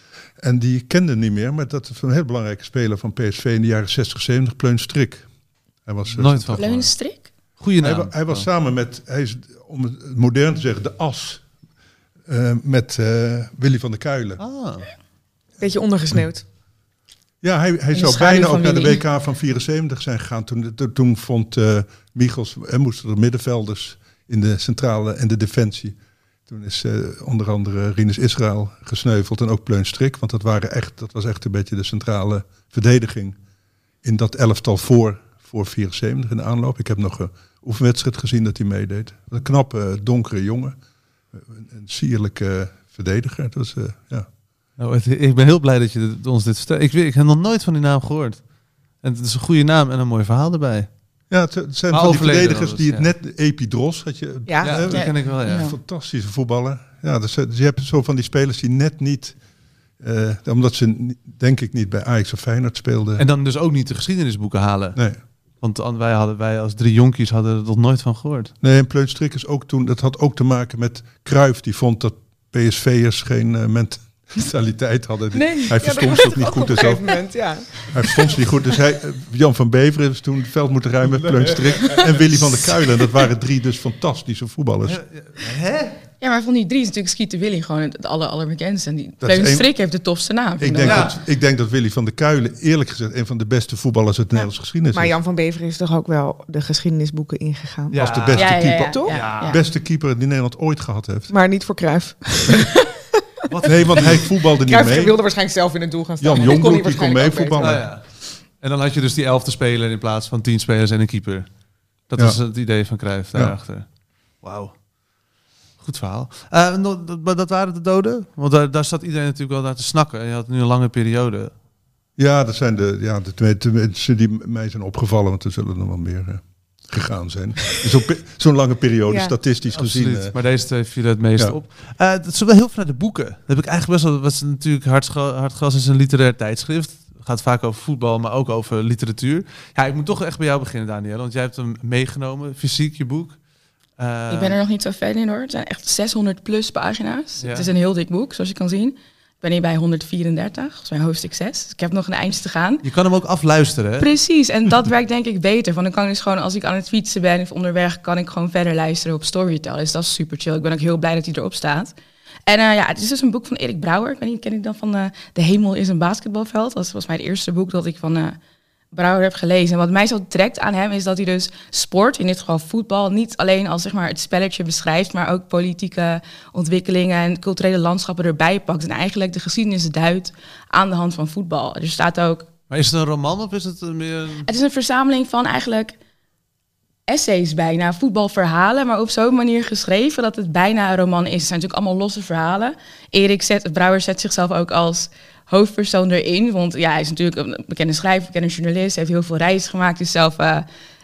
En die kende niet meer, maar dat is een heel belangrijke speler van P S V in de jaren zestig, zeventig, Pleun Strik. Hij was, uh, Nooit van gehoord. Leunstrik? Goeie hij, naam. wa- hij was samen met, hij is, om het modern te zeggen, de as. uh, met uh, Willy van der Kuilen. Ah. Beetje ondergesneeuwd. Ja, hij, hij de zou schaduw bijna ook van naar de W Willy. K van vierenzeventig zijn gegaan. Toen, to- toen vond uh, Michels, en moesten er middenvelders in de centrale en de defensie. Toen is uh, onder andere Rinus Israël gesneuveld en ook Pleun Strik. Want dat, waren echt, dat was echt een beetje de centrale verdediging in dat elftal voor, voor vierenzeventig in de aanloop. Ik heb nog een oefenwedstrijd gezien dat hij meedeed. Een knappe, donkere jongen. Een, een sierlijke verdediger. Het was, uh, ja. Nou, het- ik ben heel blij dat je dit- ons dit vertelt. Ik, weet- ik heb nog nooit van die naam gehoord. En het is een goede naam en een mooi verhaal erbij. Ja, het, het zijn Maar van die overleden verdedigers dan die dus, het net... Epidros had je... Ja, Ja, hè, dat ken ik wel, ja. Ja. Een fantastische voetballer. Ja, dus, dus je hebt zo van die spelers die net niet... Uh, omdat ze, ni- denk ik, niet bij Ajax of Feyenoord speelden. En dan dus ook niet de geschiedenisboeken halen. Nee. Want an- wij, hadden, wij als drie jonkies hadden er nog nooit van gehoord. Nee, en Pleun Strik is ook toen... Dat had ook te maken met Cruijff. Die vond dat P S V'ers geen uh, mentaliteit hadden. Die- Nee, hij verstond ze ook niet goed. Op een Dus al- gegeven moment, ja. hij verstond ze niet goed. Dus hij, uh, Jan van Beveren is toen het veld moeten ruimen met Pleun Strik. En Willy van der Kuilen. Dat waren drie dus fantastische voetballers. Hè? Ja, maar van die drie is natuurlijk Skeeter Willy gewoon het aller, allerbekendste. En die Dat is Leunstrik heeft de tofste naam. Ik vind denk, Ja. dat, ik denk dat Willy van der Kuilen, eerlijk gezegd, een van de beste voetballers uit de Nederlandse geschiedenis Maar is. Jan van Beveren is toch ook wel de geschiedenisboeken ingegaan. Ja. Was de beste Ja, ja, ja, keeper. ja, Toch? ja, Ja. ja. Beste keeper die Nederland ooit gehad heeft. Maar niet voor Cruijff. Nee, want hij voetbalde niet Cruijff mee. wilde waarschijnlijk zelf in het doel gaan staan. Jan Dat kon hij Jongbroek, die kon mee waarschijnlijk ook voetballen. Nou ja. En dan had je dus die elfde speler in plaats van tien spelers en een keeper. Dat Ja. was het idee van Cruijff Ja. daarachter. Wauw. Goed verhaal. Uh, no- dat, maar dat waren de doden? Want daar, daar zat iedereen natuurlijk wel naar te snakken. En je had nu een lange periode. Ja, dat zijn de, ja, de twee de mensen die mij zijn opgevallen, want er zullen er nog wel meer eh, gegaan zijn. Zo'n pe- zo'n lange periode, Ja. statistisch gezien. Absoluut. eh, Maar deze twee vielen het meest Ja. op. Uh, dat is wel heel veel naar de boeken. Dat heb ik eigenlijk best wel... Wat is natuurlijk Hartgras, Hartgras is een literair tijdschrift. Het gaat vaak over voetbal, maar ook over literatuur. Ja, ik moet toch echt bij jou beginnen, Daniel. Want jij hebt hem meegenomen, fysiek, je boek. Uh, Ik ben er nog niet zo ver in hoor. Het zijn echt zeshonderd plus pagina's. Ja. Het is een heel dik boek, zoals je kan zien. Ik ben hier bij honderdvierendertig, dat is mijn hoofdstuk zes. Dus ik heb nog een eindje te gaan. Je kan hem ook afluisteren, hè? Precies, en dat werkt denk ik beter. Want dan kan ik dus gewoon, als ik aan het fietsen ben of onderweg, kan ik gewoon verder luisteren op Storytel. Dus dat is super chill. Ik ben ook heel blij dat hij erop staat. En uh, ja, het is dus een boek van Erik Brouwer. Ik weet niet, ken ik dan van uh, De Hemel is een basketbalveld. Dat was mijn eerste boek dat ik van uh, Brouwer heb gelezen. En wat mij zo trekt aan hem is dat hij dus sport, in dit geval voetbal, niet alleen als zeg maar het spelletje beschrijft, maar ook politieke ontwikkelingen en culturele landschappen erbij pakt. En eigenlijk de geschiedenis duidt aan de hand van voetbal. Er staat ook... Maar is het een roman of is het een meer... een- Het is een verzameling van eigenlijk essays bijna, voetbalverhalen, maar op zo'n manier geschreven dat het bijna een roman is. Het zijn natuurlijk allemaal losse verhalen. Erik zet, Brouwer zet zichzelf ook als hoofdpersoon erin, want ja, hij is natuurlijk een bekende schrijver, bekende journalist, heeft heel veel reizen gemaakt, is zelf uh,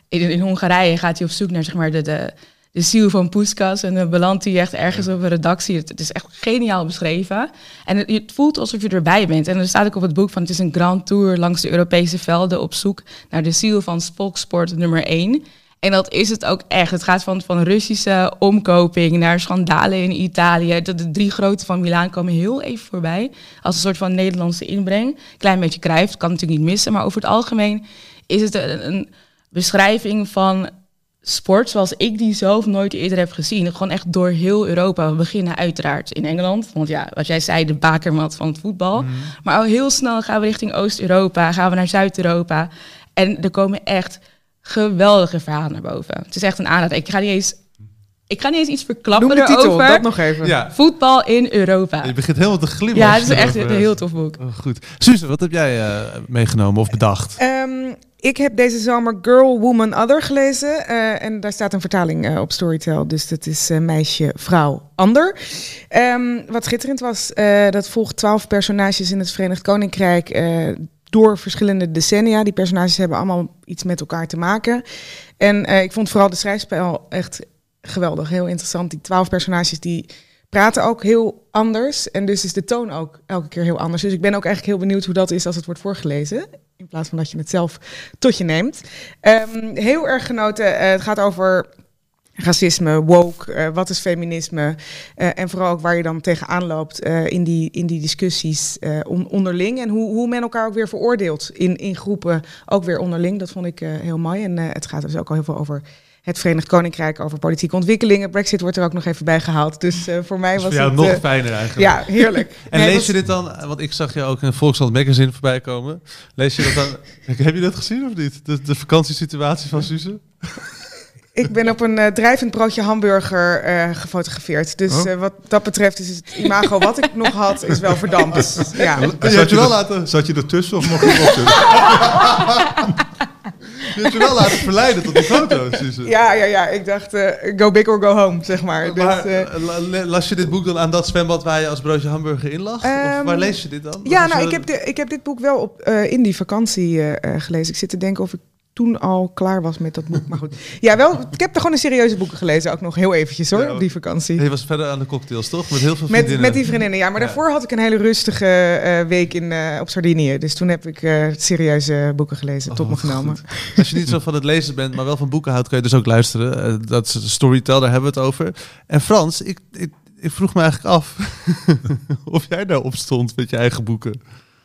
in, in Hongarije gaat hij op zoek naar zeg maar, de, de, de ziel van Puskás. En dan belandt hij echt ergens op een redactie. Het, het is echt geniaal beschreven. En het, het voelt alsof je erbij bent. En er staat ook op het boek van... het is een grand tour langs de Europese velden... op zoek naar de ziel van volkssport nummer één. En dat is het ook echt. Het gaat van, van Russische omkoping naar schandalen in Italië. De, de drie grote van Milaan komen heel even voorbij. Als een soort van Nederlandse inbreng. Klein beetje Cruijff, kan natuurlijk niet missen. Maar over het algemeen is het een, een beschrijving van sport... zoals ik die zelf nooit eerder heb gezien. Gewoon echt door heel Europa. We beginnen uiteraard in Engeland. Want ja, wat jij zei, de bakermat van het voetbal. Mm. Maar al heel snel gaan we richting Oost-Europa. Gaan we naar Zuid-Europa. En er komen echt... geweldige verhalen naar boven. Het is echt een aanrader. Ik ga niet eens, ik ga niet eens iets verklappen Noem de titel, erover. dat nog even. Ja. Voetbal in Europa. Je begint helemaal te glimmen. Ja, als het je is echt erover een heel hebt. tof boek. Oh, goed. Suze, wat heb jij uh, meegenomen of bedacht? Um, ik heb deze zomer Girl, Woman, Other gelezen. Uh, en daar staat een vertaling uh, op Storytel. Dus dat is uh, meisje, vrouw, ander. Um, wat schitterend was, uh, dat volgt twaalf personages in het Verenigd Koninkrijk... Uh, door verschillende decennia. Die personages hebben allemaal iets met elkaar te maken. En uh, ik vond vooral de schrijfspel echt geweldig. Heel interessant. Die twaalf personages die praten ook heel anders. En dus is de toon ook elke keer heel anders. Dus ik ben ook eigenlijk heel benieuwd hoe dat is als het wordt voorgelezen. In plaats van dat je het zelf tot je neemt. Um, heel erg genoten. Uh, het gaat over... racisme, woke, uh, wat is feminisme? Uh, en vooral ook waar je dan tegenaan loopt uh, in, die, in die discussies uh, on, onderling. En hoe, hoe men elkaar ook weer veroordeelt in, in groepen, ook weer onderling. Dat vond ik uh, heel mooi. En uh, het gaat dus ook al heel veel over het Verenigd Koninkrijk, over politieke ontwikkelingen. Brexit wordt er ook nog even bij gehaald. Dus uh, voor mij dus was voor jou het... nog uh, fijner eigenlijk. Ja, heerlijk. En nee, lees was... je dit dan, want ik zag je ook in Volkskrant Magazine voorbij komen. Lees je dat dan, heb je dat gezien of niet? De, de vakantiesituatie van Suze? Ik ben op een uh, drijvend broodje hamburger uh, gefotografeerd. Dus uh, wat dat betreft is het imago wat ik nog had, is wel verdampt. Ja. Je Zat, hebt je je wel er, laten, zat je ertussen of mocht je erop? je hebt je wel laten verleiden tot die foto, Suze. Ja, ja, ja. Ik dacht, uh, go big or go home, zeg maar. Maar dus, uh, la- las je dit boek dan aan dat zwembad waar je als broodje hamburger in lag? Um, of waar lees je dit dan? Ja, Wat nou, je... ik heb, de, ik heb dit boek wel op, uh, in die vakantie uh, uh, gelezen. Ik zit te denken of ik toen al klaar was met dat boek. Maar goed. Ja, wel, ik heb er gewoon een serieuze boeken gelezen. Ook nog heel eventjes hoor, ja, op die vakantie. Je was verder aan de cocktails, toch? Met heel veel met, vriendinnen. met die vriendinnen, ja. Maar ja. daarvoor had ik een hele rustige uh, week in, uh, op Sardinië. Dus toen heb ik uh, serieuze boeken gelezen, oh, tot me genomen. Goed. Als je niet zo van het lezen bent, maar wel van boeken houdt, kan je dus ook luisteren. Uh, dat is Storytel, daar hebben we het over. En Frans, ik, ik, ik vroeg me eigenlijk af of jij daarop stond met je eigen boeken.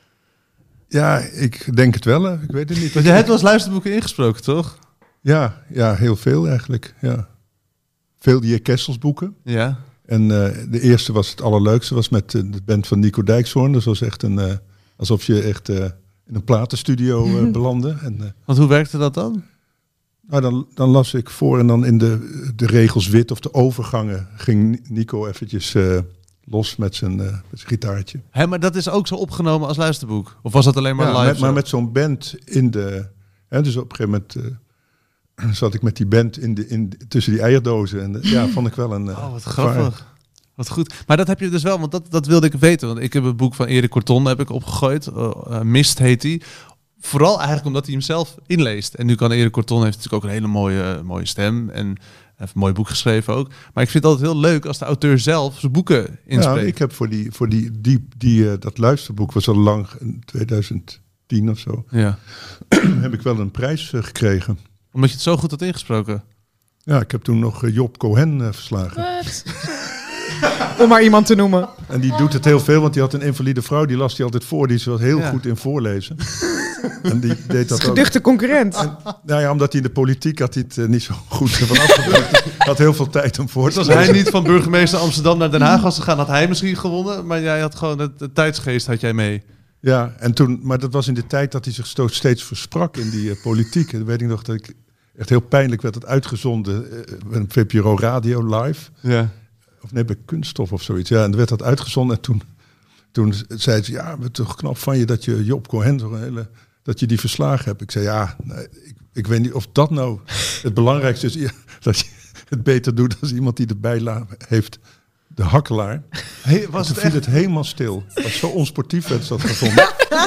Ja, ik denk het wel. Hè. Ik weet het niet. Want je hebt wel eens luisterboeken ingesproken, toch? Ja, ja, heel veel eigenlijk. Ja. Veel die Kessels boeken. Ja. En uh, de eerste was het allerleukste, was met uh, de band van Nico Dijkshoorn. Dat was echt een, uh, alsof je echt uh, in een platenstudio uh, belandde. En, uh, Want hoe werkte dat dan? Nou, dan, dan las ik voor en dan in de, de regels wit of de overgangen ging Nico eventjes uh, los met zijn, uh, met zijn gitaartje. Hé, maar dat is ook zo opgenomen als luisterboek? Of was dat alleen maar ja, live? Met, maar met zo'n band in de... Hè, dus op een gegeven moment uh, zat ik met die band in de, in, tussen die eierdozen. En uh, ja, vond ik wel een... Uh, oh, wat grappig. Wat goed. Maar dat heb je dus wel, want dat, dat wilde ik weten. Want ik heb het boek van Erik Corton heb ik opgegooid. Uh, uh, Mist heet hij. Vooral eigenlijk omdat hij hem zelf inleest. En nu kan Erik Corton, heeft natuurlijk ook een hele mooie, mooie stem. En heeft een mooi boek geschreven ook. Maar ik vind het altijd heel leuk als de auteur zelf zijn boeken inspreekt. Ja, ik heb voor die, voor die, die, die uh, dat luisterboek was al lang, in twintig tien of zo. Ja. heb ik wel een prijs uh, gekregen. Omdat je het zo goed had ingesproken. Ja, ik heb toen nog uh, Job Cohen uh, verslagen. What? Om maar iemand te noemen. En die doet het heel veel, want die had een invalide vrouw. Die las die altijd voor. Die was heel ja. goed in voorlezen. En die deed dat ook. Geduchte concurrent. En, nou ja, omdat hij in de politiek had hij het uh, niet zo goed van afgebracht. Hij had heel veel tijd om voor te Als lezen. hij niet van burgemeester Amsterdam naar Den Haag was gegaan, had hij misschien gewonnen. Maar jij had gewoon het, het tijdsgeest had jij mee. Ja, en toen, maar dat was in de tijd dat hij zich steeds versprak in die uh, politiek. En dan weet ik nog dat ik echt heel pijnlijk werd het uitgezonden. Uh, een V P R O Radio live. Ja. Of nee, bij Kunststof of zoiets. Ja, en dan werd dat uitgezonden. En toen, toen zei ze, ja, het is toch knap van je dat je Job Cohen, zo'n hele, dat je die verslagen hebt. Ik zei, ja, nee, ik, ik weet niet of dat nou het belangrijkste is. Ja, dat je het beter doet als iemand die erbij la- heeft de hakkelaar. Hey, was Was het toen viel echt? het helemaal stil. Het was zo onsportief werd dat gevonden.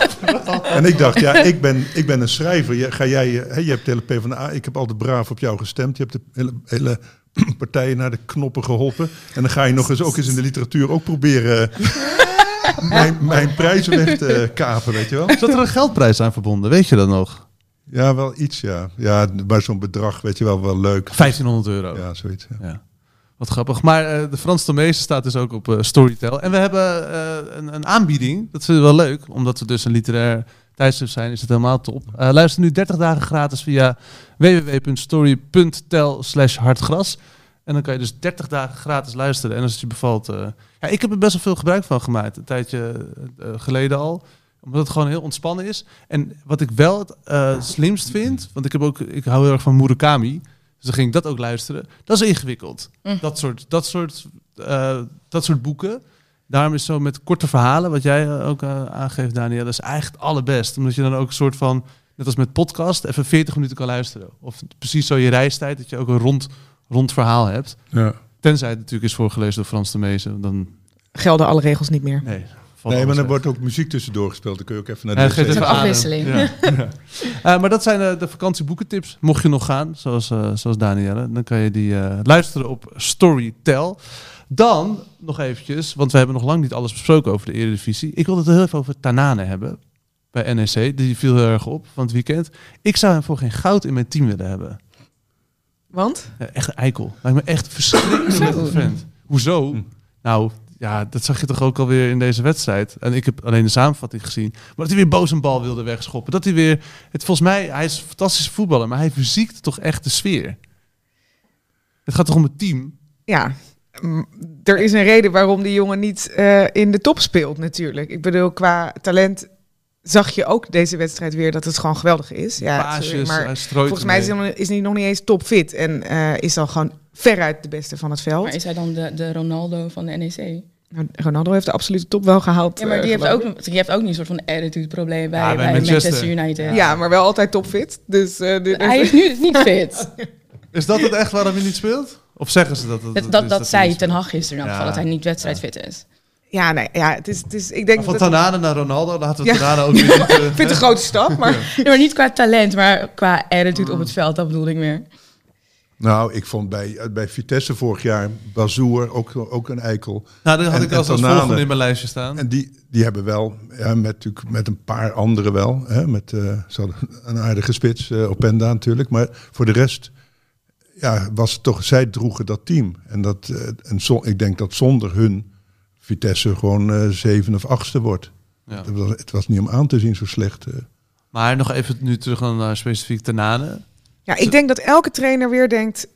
En ik dacht, ja, ik ben, ik ben een schrijver. Je, ga jij, hey, je hebt de hele PvdA, ik heb altijd braaf op jou gestemd. Je hebt de hele, hele partijen naar de knoppen geholpen. En dan ga je nog eens, ook eens in de literatuur ook proberen mijn, mijn prijzen weg te kapen, weet je wel. Zat er een geldprijs aan verbonden? Weet je dat nog? Ja, wel iets, ja. Ja, maar zo'n bedrag, weet je wel, wel leuk. vijftienhonderd euro. Ja, zoiets. Ja. Ja. Wat grappig. Maar uh, de Frans Tomezen staat dus ook op uh, Storytel. En we hebben uh, een, een aanbieding. Dat vinden we wel leuk. Omdat we dus een literair tijdschrift zijn, is het helemaal top. Uh, luister nu dertig dagen gratis via w w w punt story punt tel slash hartgras. En dan kan je dus dertig dagen gratis luisteren. En als het je bevalt... Uh, ja, ik heb er best wel veel gebruik van gemaakt. Een tijdje uh, geleden al. Omdat het gewoon heel ontspannen is. En wat ik wel het uh, slimst vind... Want ik, heb ook, ik hou heel erg van Murakami... Dus dan ging ik dat ook luisteren. Dat is ingewikkeld. Mm. Dat, soort, dat, soort, uh, dat soort boeken. Daarom is zo met korte verhalen, wat jij uh, ook uh, aangeeft, Daniel, dat is eigenlijk het allerbest. Omdat je dan ook een soort van, net als met podcast, even veertig minuten kan luisteren. Of precies zo je reistijd, dat je ook een rond, rond verhaal hebt. Ja. Tenzij het natuurlijk is voorgelezen door Frans Tomezen. Dan Gelden alle regels niet meer. Nee, nee, maar er wordt ook muziek tussendoor gespeeld. Dan kun je ook even naar ja, de geeft even Een afwisseling. Ja. Ja. Uh, maar dat zijn uh, de vakantieboekentips. Mocht je nog gaan, zoals, uh, zoals Danielle, dan kan je die uh, luisteren op Storytel. Dan nog eventjes, want we hebben nog lang niet alles besproken over de Eredivisie. Ik wilde het heel even over Tanane hebben bij N E C. Die viel heel erg op van het weekend. Ik zou hem voor geen goud in mijn team willen hebben. Want? Ja, echt een eikel. Lijkt me echt verschrikkelijk vent. Hoezo? Hm. Nou... Ja, dat zag je toch ook alweer in deze wedstrijd. En ik heb alleen de samenvatting gezien. Maar dat hij weer boos een bal wilde wegschoppen. Dat hij weer... Het, volgens mij, hij is een fantastische voetballer. Maar hij verziekt toch echt de sfeer. Het gaat toch om het team? Ja, m- er is een reden waarom die jongen niet uh, in de top speelt natuurlijk. Ik bedoel, qua talent zag je ook deze wedstrijd weer dat het gewoon geweldig is. Ja, Paasjes, sorry, maar hij strooit volgens mij is hij, is hij nog niet eens topfit. En uh, is dan gewoon veruit de beste van het veld. Maar is hij dan de, de Ronaldo van de N E C? Nou, Ronaldo heeft de absolute top wel gehaald. Ja, maar die, uh, heeft ook, die heeft ook niet een soort van attitude-probleem bij, Ja, bij bij Manchester. Manchester United. Ja. Ja. ja, maar wel altijd topfit. Dus, uh, de, Hij is nu niet fit. Is dat het echt waarom hij niet speelt? Of zeggen ze dat het Dat, het dat, is dat hij zei niet Ten speelt? Hag gisteren in elk Ja. geval, dat hij niet wedstrijdfit is. Ja, nee, ja, het is, het is, ik denk Maar van dat het- Tanane naar Ronaldo, laten we Ja. Tanane ook weer niet... Uh, ik vind het een grote stap, maar Ja, maar niet qua talent, maar qua attitude op het veld, dat bedoelde ik meer. Nou, ik vond bij, bij Vitesse vorig jaar Bazoer ook, ook een eikel. Nou, dat had En- ik als, en als Tanane. volgende in mijn lijstje staan. En die, die hebben wel, ja, met, natuurlijk met een paar anderen wel. Hè, met, uh, ze hadden een aardige spits, uh, Openda natuurlijk. Maar voor de rest ja, was het toch, zij droegen dat team. En, dat, uh, en zo, ik denk dat zonder hun Vitesse gewoon uh, zeven of achtste wordt. Ja. Het, was, het was niet om aan te zien zo slecht. Uh. Maar nog even nu terug naar uh, specifiek Tanane. ja, ik denk dat elke trainer weer denkt,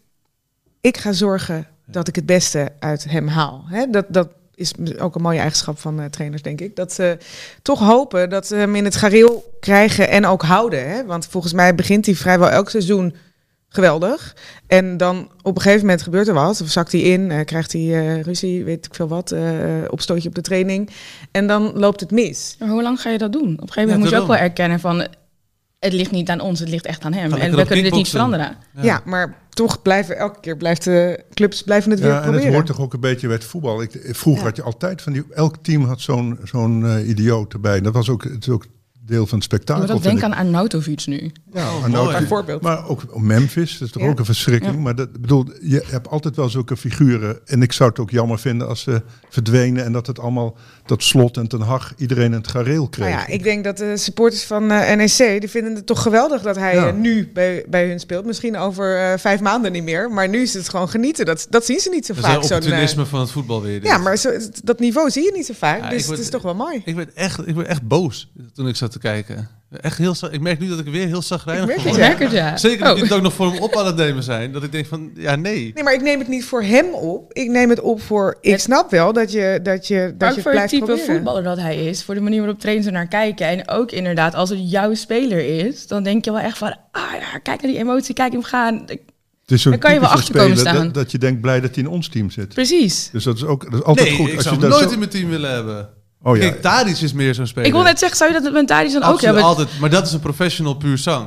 ik ga zorgen dat ik het beste uit hem haal. Hè, dat, dat is ook een mooie eigenschap van uh, trainers, denk ik. Dat ze toch hopen dat ze hem in het gareel krijgen en ook houden. Hè? Want volgens mij begint hij vrijwel elk seizoen geweldig. En dan op een gegeven moment gebeurt er wat. Of zakt hij in, uh, krijgt hij uh, ruzie, weet ik veel wat, uh, opstootje op de training. En dan loopt het mis. Maar hoe lang ga je dat doen? Op een gegeven moment Ja, moet je ook daarom. wel erkennen van, het ligt niet aan ons, het ligt echt aan hem. Ga En lekker we op kunnen dit niet kickboksen. veranderen. Ja, maar toch blijven elke keer blijft de clubs blijven het weer Ja, en proberen. het hoort toch ook een beetje bij het voetbal. Ik, vroeger Ja. had je altijd van die, elk team had zo'n zo'n uh, idioot erbij. Dat was ook, het is ook deel van het spektakel. Maar dat vind denk ik. aan Arnautovic nu. Ja, Oh, en ook- mooi. Bijvoorbeeld. Maar ook Memphis, dat is toch Ja. ook een verschrikking. Ja. Maar dat, ik bedoel, je hebt altijd wel zulke figuren. En ik zou het ook jammer vinden als ze verdwenen. En dat het allemaal, dat Slot en Ten Hag, iedereen in het gareel kreeg. Nou ja, ik denk dat de supporters van uh, N E C, die vinden het toch geweldig dat hij Ja. uh, nu bij, bij hun speelt. Misschien over uh, vijf maanden niet meer. Maar nu is het gewoon genieten. Dat, dat zien ze niet zo Dat is vaak. een zo'n, opportunisme van het voetbal weer. uh, ja, maar zo, dat niveau zie je niet zo vaak. Ja, ik dus word- het is toch wel mooi. Ik werd echt, ik werd echt boos toen ik zat te kijken. Echt heel, za- ik merk nu dat ik weer heel zagrijnig Ik merk word. Ik merk het, ja. Zeker dat Oh. die het ook nog voor hem op aan het nemen zijn. Dat ik denk van, ja nee. Nee, maar ik neem het niet voor hem op. Ik neem het op voor... Ik Het- snap wel dat je, dat je, Maar dat ook je voor het het blijft type proberen. voetballer dat hij is, voor de manier waarop trainers er naar kijken. En ook inderdaad, als het jouw speler is, dan denk je wel echt van, ah ja, kijk naar die emotie, kijk hem gaan. Ik- Het is zo'n Dan kan je wel typische achter komen speler staan. Dat, dat je denkt blij dat hij in ons team zit. Precies. Dus dat is ook dat is altijd Nee, goed. ik Als zou je hem dat nooit zo- in mijn team willen hebben. Oh ja, Kijk, Tadic is meer zo'n speler. Ik wil net zeggen, zou je dat met Tadic dan ook Absoluut, hebben? altijd. Maar dat is een professional puur zang.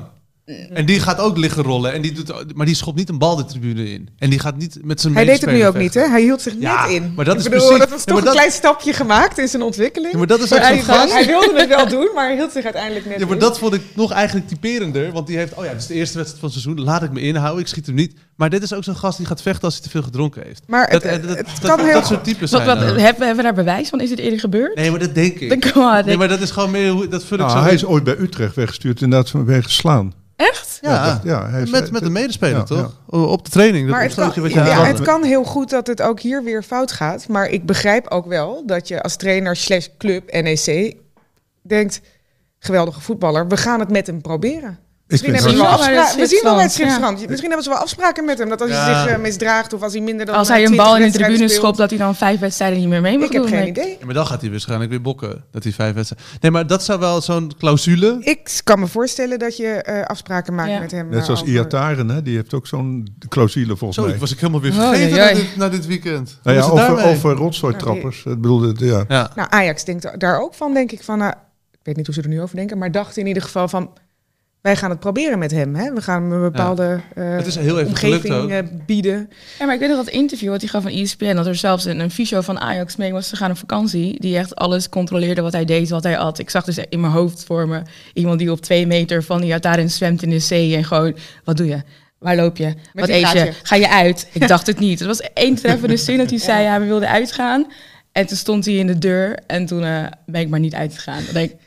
En die gaat ook liggen rollen. En die doet, maar die schopt niet een bal de tribune in. En die gaat niet met zijn Hij deed het nu medespeler ook niet, vechten. hè? Hij hield zich Ja, net in. maar dat Ik is bedoel, precies- dat was Ja, toch maar een dat- klein stapje gemaakt in zijn ontwikkeling. Ja, maar dat is Maar ook hij, zo'n gast. hij wilde het wel doen, maar hij hield zich uiteindelijk net Ja, maar in. dat vond ik nog eigenlijk typerender. Want die heeft, oh ja, dit is de eerste wedstrijd van het seizoen. Laat ik me inhouden, ik schiet hem niet. Maar dit is ook zo'n gast die gaat vechten als hij te veel gedronken heeft. Maar het, dat, het, dat, het dat, kan dat, heel dat soort types Wat, zijn. wat, er. hebben, hebben we daar bewijs van? Is dit eerder gebeurd? Nee, maar dat denk ik. Dan kom maar, Nee, denk- maar dat is gewoon meer, hoe- dat vul ik Nou, zo hij in. is ooit bij Utrecht weggestuurd inderdaad vanwege slaan. Echt? Ja, dat- ja, hij is- met, met een medespeler, ja, toch? Op de training. Dat Maar het opstootje kan, wat je ja, had. het kan heel goed dat het ook hier weer fout gaat. Maar ik begrijp ook wel dat je als trainer slash club N E C denkt... geweldige voetballer, we gaan het met hem proberen. Misschien vind hebben ze het wel hartstikke- afspraken. We zien wel bij het Schipstrand, Schipstrand. Misschien hebben ze wel afspraken met hem. Dat als hij Ja. zich eh, misdraagt of als hij minder dan Als eh, hij een twintig bal in de wedstrijden tribune speelt. schopt, dat hij dan vijf wedstrijden niet meer mee mag Ik heb doen. geen denk idee. Ja, maar dan gaat hij waarschijnlijk weer bokken. Dat hij vijf wedstrijden... Nee, maar dat zou wel zo'n clausule... Ik kan me voorstellen dat je eh, afspraken maakt Ja. met hem. Net eh, zoals over- Iataren, hè? Die heeft ook zo'n clausule volgens Zo, mij. ik was ik helemaal weer Oh, vergeten ja, ja. Na, dit, na dit weekend. Nou Hoe ja, is het over, daarmee? over rotzooitrappers. Ik bedoel, het- ja. Ja. Nou, Ajax denkt daar ook van, denk ik, van... nou, ik weet niet hoe ze er nu over denken, maar dacht in ieder geval van... wij gaan het proberen met hem. Hè? We gaan hem een bepaalde eh, Het is heel even gelukt omgeving ook. eh, bieden. Ja, maar ik weet nog dat interview wat hij gaf van E S P N, dat er zelfs een, een fysio van Ajax mee was te gaan op vakantie, die echt alles controleerde wat hij deed, wat hij at. Ik zag dus in mijn hoofd voor me iemand die op twee meter van die daarin zwemt in de zee en gewoon, wat doe je? Waar loop je? Wat die eet je? gaatje. Ga je uit? Ik dacht het niet. Het was één treffende zin dat hij zei, ja, we wilden uitgaan. En toen stond hij in de deur en toen eh, ben ik maar niet uitgegaan. Dan denk ik...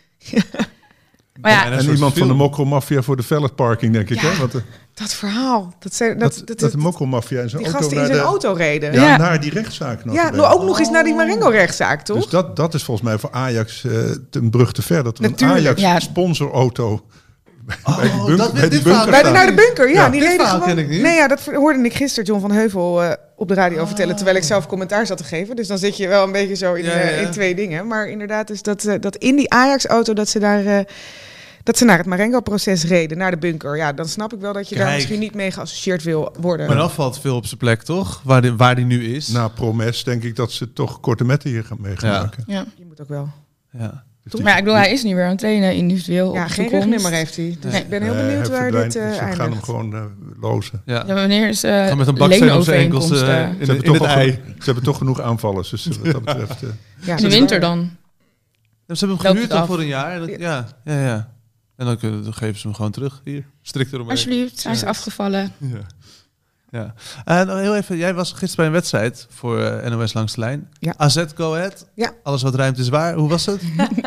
Maar ja, En een En soort iemand van de film. Mokro-maffia voor de velletparking, denk ik. Ja. Hè? Want, eh, Dat verhaal. Dat, zei, dat, dat, dat, dat, de Mokro-maffia in zijn die auto gasten in naar, zijn de, auto reden. ja, Ja, Ja. naar die rechtszaak nog. nou, ook nog eens naar die Marengo-rechtszaak, toch? Dus dat, dat is volgens mij voor Ajax eh, een brug te ver. Dat er Natuurlijk. een Ja. Ajax-sponsorauto bij die, Oh, bunk- dat- bij die dit bunker verhaal- Bij de, staat. naar de bunker, ja. Ja. die Dit reden verhaal gewoon... ken ik niet. Nee, ja, dat hoorde ik gisteren John van Heuvel eh, op de radio vertellen, terwijl ik zelf commentaar zat te geven. Dus dan zit je wel een beetje zo in, Ja, eh, ja. in twee dingen. Maar inderdaad, dus dat, eh, dat in die Ajax-auto, dat ze daar... eh, dat ze naar het Marengo-proces reden, naar de bunker. Ja, dan snap ik wel dat je daar Kijk. misschien niet mee geassocieerd wil worden. Maar dan valt veel op zijn plek, toch? Waar die, waar die nu is. Na Promes denk ik dat ze toch korte metten hier gaan mee gaan Ja. maken. ja. Je moet ook wel. Ja. Dus die- Maar ja, ik bedoel, hij is nu weer aan het trainen individueel Ja, op de geen toekomst. rugnummer heeft hij. Dus Nee. ik ben heel Nee, benieuwd hij waar verdwijnt. dit eh, Ze gaan hem eindigt. gewoon eh, lozen. Ja. Ja, maar wanneer is uh, Gaan met een baksteen om zijn enkels leenovereenkomst, eh, eh, in, Ze hebben, in het toch al ei. geno- ze hebben toch genoeg aanvallers. Dus wat dat betreft... eh, Ja, in de dat is winter waar. dan? Ja, ze hebben hem Loopt gehuurd het al af. voor een jaar. En dat- ja, ja, ja. En dan, kunnen- dan geven ze hem gewoon terug. Hier, strikt eromheen. Alsjeblieft, hij is afgevallen. Ja. Ja. En nog heel even, jij was gisteren bij een wedstrijd voor eh, N O S Langs de Lijn. Ja. A Z Go Ahead. Ja. Alles wat ruimt is waar. Hoe was het?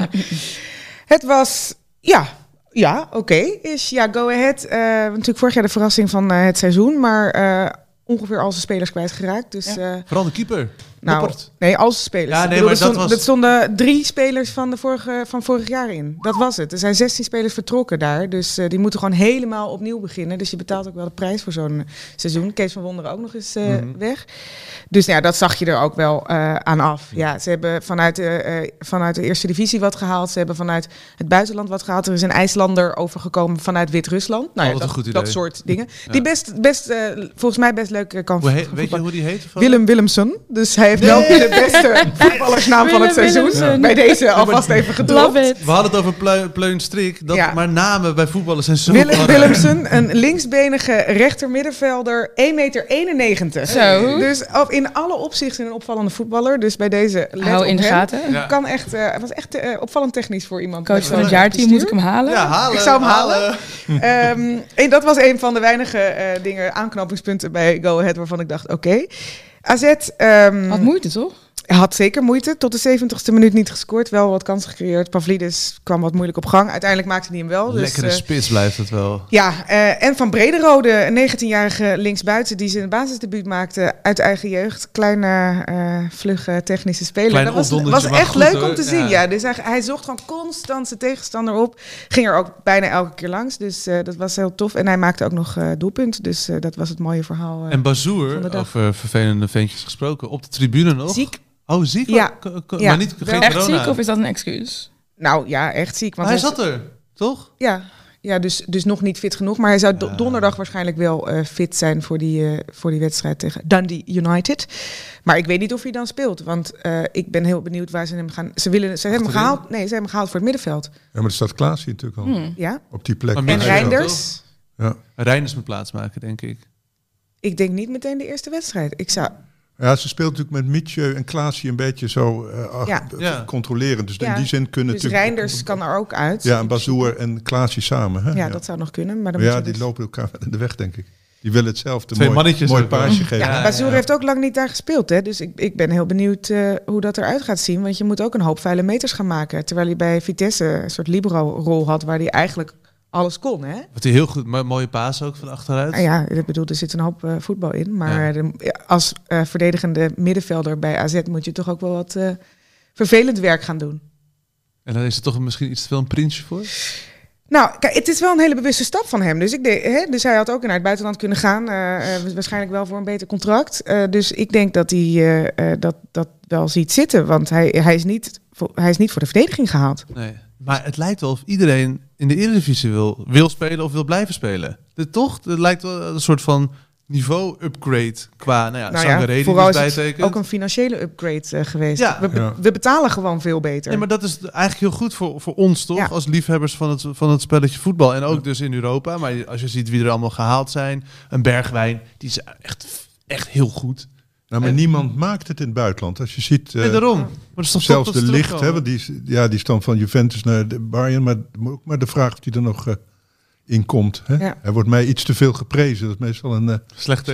Het was, ja, ja, oké. Is ja, go ahead. Eh, natuurlijk vorig jaar de verrassing van eh, het seizoen, maar eh, ongeveer al zijn spelers kwijtgeraakt. Dus Ja. eh, Vooral de keeper. nou, Noppert. nee, al zijn spelers. Ja, Ik nee, bedoel, maar er, dat stond- was- er stonden drie spelers van, de vorige, van vorig jaar in. Dat was het. Er zijn zestien spelers vertrokken daar, dus eh, die moeten gewoon helemaal opnieuw beginnen. Dus je betaalt ook wel de prijs voor zo'n seizoen. Kees van Wonderen ook nog eens eh, Mhm. weg. Dus nou ja, dat zag je er ook wel eh, aan af. Ja, ze hebben vanuit de, eh, vanuit de eerste divisie wat gehaald. Ze hebben vanuit het buitenland wat gehaald. Er is een IJslander overgekomen vanuit Wit-Rusland. Nou ja, Altijd dat, een goed idee. dat soort dingen. Ja. Die best, best eh, volgens mij best leuk eh, kan Hoe heet, voetballen. weet je hoe die heet? Of Willem Willemsen. Dus hij heeft wel de beste voetballersnaam van het Willem seizoen. Willemsen. Bij deze alvast even gedropt. Love it. We hadden het over pleu, Pleun Strik. Dat, Ja. Maar namen bij voetballers zijn zo Willem belangrijk. Willemsen, een linksbenige rechtermiddenvelder, één meter eenennegentig. Zo. Dus op- in alle opzichten een opvallende voetballer. Dus bij deze let Hou op in de hem. gaten. Ja. Kan echt, eh, het was echt eh, opvallend technisch voor iemand. Coach met van zo'n het jaarteam, moet ik hem halen? Ja, halen. Ik zou hem halen. Ehm, en dat was een van de weinige eh, dingen, aanknopingspunten bij Go Ahead waarvan ik dacht, oké. A Z ehm, Had moeite, toch? had zeker moeite. Tot de zeventigste minuut niet gescoord. Wel wat kansen gecreëerd. Pavlidis kwam wat moeilijk op gang. Uiteindelijk maakte hij hem wel. Dus, Lekkere eh, spits blijft het wel. ja, eh, en Van Brederode, een negentienjarige linksbuiten die zijn basisdebuut maakte uit eigen jeugd. Kleine, eh vlugge, technische speler. Klein dat was, opdondertje, was maar echt goed, leuk hoor. om te zien. Ja. Ja. Dus hij, hij zocht gewoon constant zijn tegenstander op. Ging er ook bijna elke keer langs. Dus eh, dat was heel tof. En hij maakte ook nog uh, doelpunt. Dus uh, dat was het mooie verhaal. Uh, En van de Bazoer, dag. over vervelende ventjes gesproken, op de tribune nog. ziek. Oh, ziek? Ja. K- k- Ja. Maar niet, geen Echt corona. ziek of is dat een excuus? Nou ja, echt ziek. Maar Want hij was- zat er, toch? Ja, ja dus, dus nog niet fit genoeg. Maar hij zou do- Ja. donderdag waarschijnlijk wel uh, fit zijn voor die, uh, voor die wedstrijd tegen Dundee United. Maar ik weet niet of hij dan speelt. Want uh, ik ben heel benieuwd waar ze hem gaan... Ze, willen, ze hebben hem Achterin? gehaald. Nee, ze hebben hem gehaald voor het middenveld. Ja, maar er staat Klaas hier natuurlijk al. Hmm. Ja. Op die plek. Maar En Middenveld, Reinders. Ja. Reinders moet plaatsmaken, denk ik. Ik denk niet meteen de eerste wedstrijd. Ik zou... Ja, ze speelt natuurlijk met Mitje en Klaasje een beetje zo uh, Ja. Ja. controleren. Dus Ja. in die zin kunnen Dus natuurlijk- Reinders kan er ook uit. Ja, en Bazoer en Klaasje samen. Hè? Ja, dat zou nog kunnen. Maar dan Maar moet ja, je die dus- lopen elkaar in de weg, denk ik. Die willen hetzelfde. Twee mooi, mannetjes mooi ook wel. paasje geven. Ja, Ja, Bazoer ja. heeft ook lang niet daar gespeeld. Hè? Dus ik, ik ben heel benieuwd uh, hoe dat eruit gaat zien. Want je moet ook een hoop vuile meters gaan maken. Terwijl hij bij Vitesse een soort libero-rol had... waar hij eigenlijk alles kon. Hè? Wat hij heel goed, mo- mooie paas ook van achteruit. Nou ja, ik bedoel, er zit een hoop uh, voetbal in. Maar Ja. de, als uh, verdedigende middenvelder bij A Z... moet je toch ook wel wat uh, vervelend werk gaan doen. En dan is het toch misschien iets te veel een prinsje voor? Nou, kijk, het is wel een hele bewuste stap van hem. Dus, ik de, hè, dus hij had ook naar het buitenland kunnen gaan. Uh, uh, waarschijnlijk wel voor een beter contract. Uh, dus ik denk dat hij uh, uh, dat, dat wel ziet zitten. Want hij, hij, is niet voor, hij is niet voor de verdediging gehaald. Nee. Maar het lijkt wel of iedereen in de Eredivisie wil, wil spelen of wil blijven spelen. De, toch? Het lijkt wel een soort van niveau-upgrade qua, nou ja, Nou Sangaré die vooral dus is het bijtekent. ook een financiële upgrade uh, geweest. Ja. We, be- Ja. we betalen gewoon veel beter. Nee, maar dat is eigenlijk heel goed voor, voor ons, toch? Ja. Als liefhebbers van het, van het spelletje voetbal. En ook dus in Europa. Maar als je ziet wie er allemaal gehaald zijn. Een Bergwijn, die is echt, echt heel goed. Nou, maar En- niemand maakt het in het buitenland. Als je ziet, uh, en daarom. Maar het is toch top zelfs dat de ze licht, terugkomen. hè, want die, is, ja, die is dan van Juventus naar de Bayern. Maar ook maar de vraag of die er nog uh, in komt. Hè? Ja. Hij wordt mij iets te veel geprezen. Dat is meestal een... Uh, Slechte.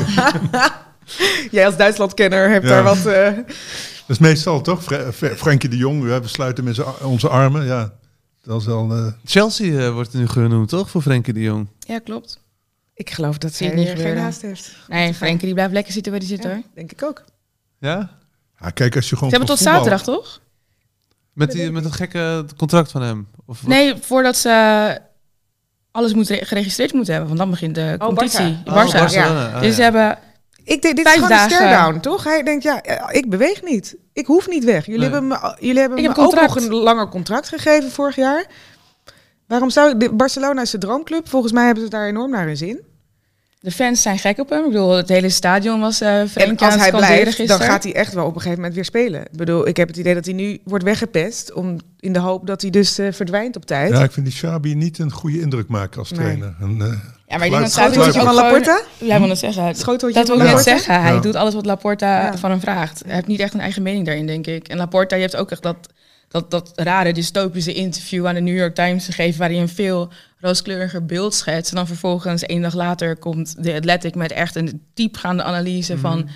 Jij als Duitslandkenner hebt Ja. daar wat... Uh, dat is meestal toch? Fre- Fre- Frenkie de Jong, we sluiten met z'n a- onze armen. Ja, dat is al... Uh, Chelsea uh, wordt nu genoemd, toch? Voor Frenkie de Jong. Ja, klopt. ik geloof dat Zie zij het niet geen gebeuren. haast heeft. Nee, Frenkie die blijft lekker zitten waar hij zit, Ja, hoor. denk ik ook. Ja? ja, kijk, als je gewoon Ze hebben voor tot voetbal- zaterdag, toch? Met, die, met dat gekke contract van hem? Of wat? Nee, voordat ze alles moet re- geregistreerd moeten hebben. Want dan begint de competitie. Barça. Oh, Barça. Barcelona. Ah, Dus ja. ze hebben... Ik denk, dit Vijf is gewoon dagen. een stare-down, toch? Hij denkt, ja, eh, ik beweeg niet. Ik hoef niet weg. Jullie Nee. hebben me, jullie hebben Ik me heb ook contract. nog een langer contract gegeven vorig jaar. Waarom zou... de- Barcelona is de droomclub. Volgens mij hebben ze daar enorm naar hun zin. De fans zijn gek op hem. Ik bedoel, het hele stadion was uh, En Frenkie als aan hij het skanderen blijft, dan gisteren. gaat hij echt wel op een gegeven moment weer spelen. Ik bedoel, ik heb het idee dat hij nu wordt weggepest... Om, in de hoop dat hij dus uh, verdwijnt op tijd. Ja, ik vind die Xabi niet een goede indruk maken als Nee. trainer. En, uh, Ja, maar ik denk Geluid- dat Xavi geluid- ook van gewoon- Laporta? Ja, ik wil zeggen. Schoteltje Dat wil ik van net Laporta? zeggen. Hij Ja. doet alles wat Laporta Ja. van hem vraagt. Hij heeft niet echt een eigen mening daarin, denk ik. En Laporta, je hebt ook echt dat, dat, dat rare dystopische interview aan de New York Times gegeven... waarin een veel rooskleuriger beeld schetst. En dan vervolgens, één dag later, komt The Athletic... met echt een diepgaande analyse van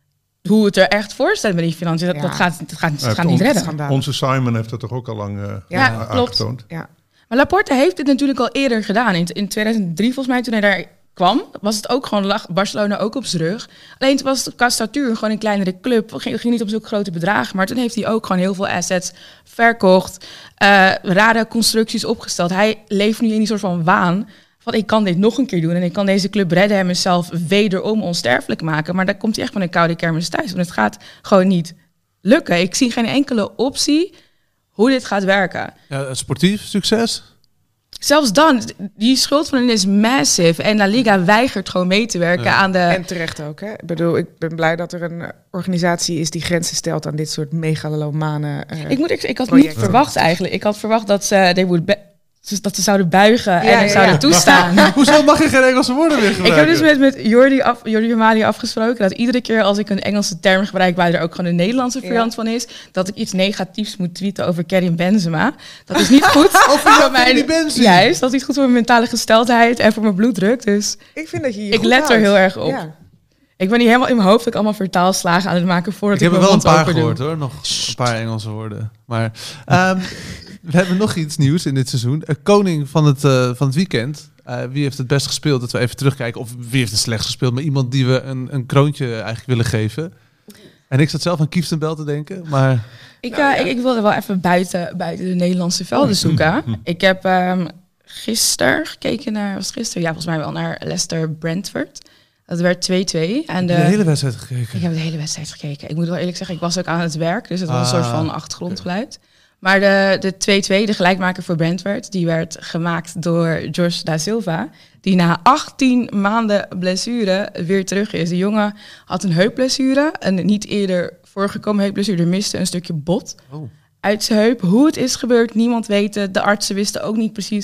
hoe het er echt voor staat met die financiën. Dat, Ja. dat gaat, dat gaat, dat heeft gaat niet ons- redden. Schandaal. onze Simon heeft dat toch ook al lang uh, Ja, a- klopt. aangetoond. Ja. Maar Laporta heeft dit natuurlijk al eerder gedaan. In, in tweeduizend drie, volgens mij, toen hij daar kwam... was het ook gewoon, lag Barcelona ook op zijn rug. Alleen toen was het qua statuur gewoon een kleinere club. Ging, ging niet op zulke grote bedragen. Maar toen heeft hij ook gewoon heel veel assets verkocht. Uh, rare constructies opgesteld. Hij leeft nu in die soort van waan... van ik kan dit nog een keer doen... en ik kan deze club redden en mezelf wederom onsterfelijk maken. Maar daar komt hij echt met een koude kermis thuis. Want het gaat gewoon niet lukken. Ik zie geen enkele optie hoe dit gaat werken. Ja, sportief succes? Zelfs dan, die schuld van hen is massive. En La Liga weigert gewoon mee te werken Ja. aan de... En terecht ook. Hè? Ik bedoel, ik ben blij dat er een uh, organisatie is... die grenzen stelt aan dit soort megalomane... Uh, Ik, moet, ik, ik had project. niet verwacht eigenlijk. Ik had verwacht dat ze, they would be- dat ze zouden buigen en Ja, het ja, zouden ja. toestaan. Hoezo mag je geen Engelse woorden meer Ik gebruiken? heb dus met, met Jordi, af, Jordi Vermali afgesproken dat iedere keer als ik een Engelse term gebruik, waar er ook gewoon een Nederlandse variant Ja. van is, dat ik iets negatiefs moet tweeten over Karim Benzema. Dat is niet goed Over voor jou, mijn, die Benzi. juist, dat is niet goed voor mijn mentale gesteldheid en voor mijn bloeddruk. Dus ik vind dat je je ik goed let er houdt. heel erg op. Ja. ik ben niet helemaal in mijn hoofd dat ik allemaal vertaalslagen aan het maken voordat Ik ik, heb er mijn wel een mond paar open doe. gehoord hoor, nog een paar Engelse woorden. Maar ehm, we hebben nog iets nieuws in dit seizoen. Een koning van het, uh, van het weekend. Uh, wie heeft het best gespeeld? Dat we even terugkijken. Of wie heeft het slecht gespeeld? Maar iemand die we een, een kroontje eigenlijk willen geven. En ik zat zelf aan Kieftenbel te denken. Maar Ik, uh, ik, ik wilde wel even buiten, buiten de Nederlandse velden zoeken. Ik heb um, gisteren gekeken naar, was het gisteren? Ja, volgens mij wel naar Leicester Brentford. Dat werd twee-twee. En de de, hele wedstrijd gekeken. ik heb de hele wedstrijd gekeken. Ik moet wel eerlijk zeggen, ik was ook aan het werk. Dus het was een Ah, soort van achtergrondgeluid. Maar de, de twee-twee, de gelijkmaker voor Brentford, die werd gemaakt door Jorge da Silva. Die na achttien maanden blessure weer terug is. De jongen had een heupblessure. Een niet eerder voorgekomen heupblessure. Er miste een stukje bot Oh. uit zijn heup. Hoe het is gebeurd, niemand weet het. De artsen wisten ook niet precies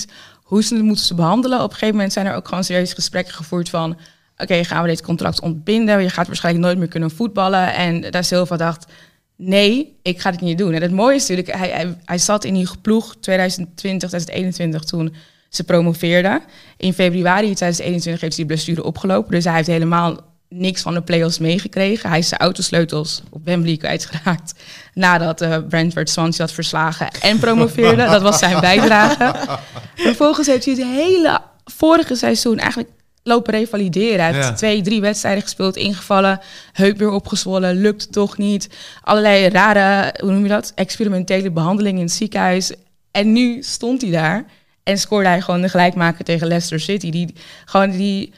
hoe ze het moeten ze behandelen. Op een gegeven moment zijn er ook gewoon serieuze gesprekken gevoerd van... oké, okay, gaan we dit contract ontbinden? Je gaat waarschijnlijk nooit meer kunnen voetballen. En Da Silva dacht, nee, ik ga dit niet doen. En het mooie is natuurlijk, hij, hij, hij zat in die ploeg twintig twintig, twintig eenentwintig toen ze promoveerden. In februari twintig eenentwintig heeft hij die blessure opgelopen. Dus hij heeft helemaal niks van de play-offs meegekregen. Hij is zijn autosleutels op Wembley kwijtgeraakt nadat uh, Brentford Swansea had verslagen en promoveerde. Dat was zijn bijdrage. Vervolgens heeft hij het hele vorige seizoen eigenlijk lopen revalideren. Hij heeft Ja. twee, drie wedstrijden gespeeld, ingevallen, heup weer opgezwollen, lukt toch niet. Allerlei rare, hoe noem je dat, experimentele behandelingen in het ziekenhuis. En nu stond hij daar en scoorde hij gewoon de gelijkmaker tegen Leicester City. Die gewoon die,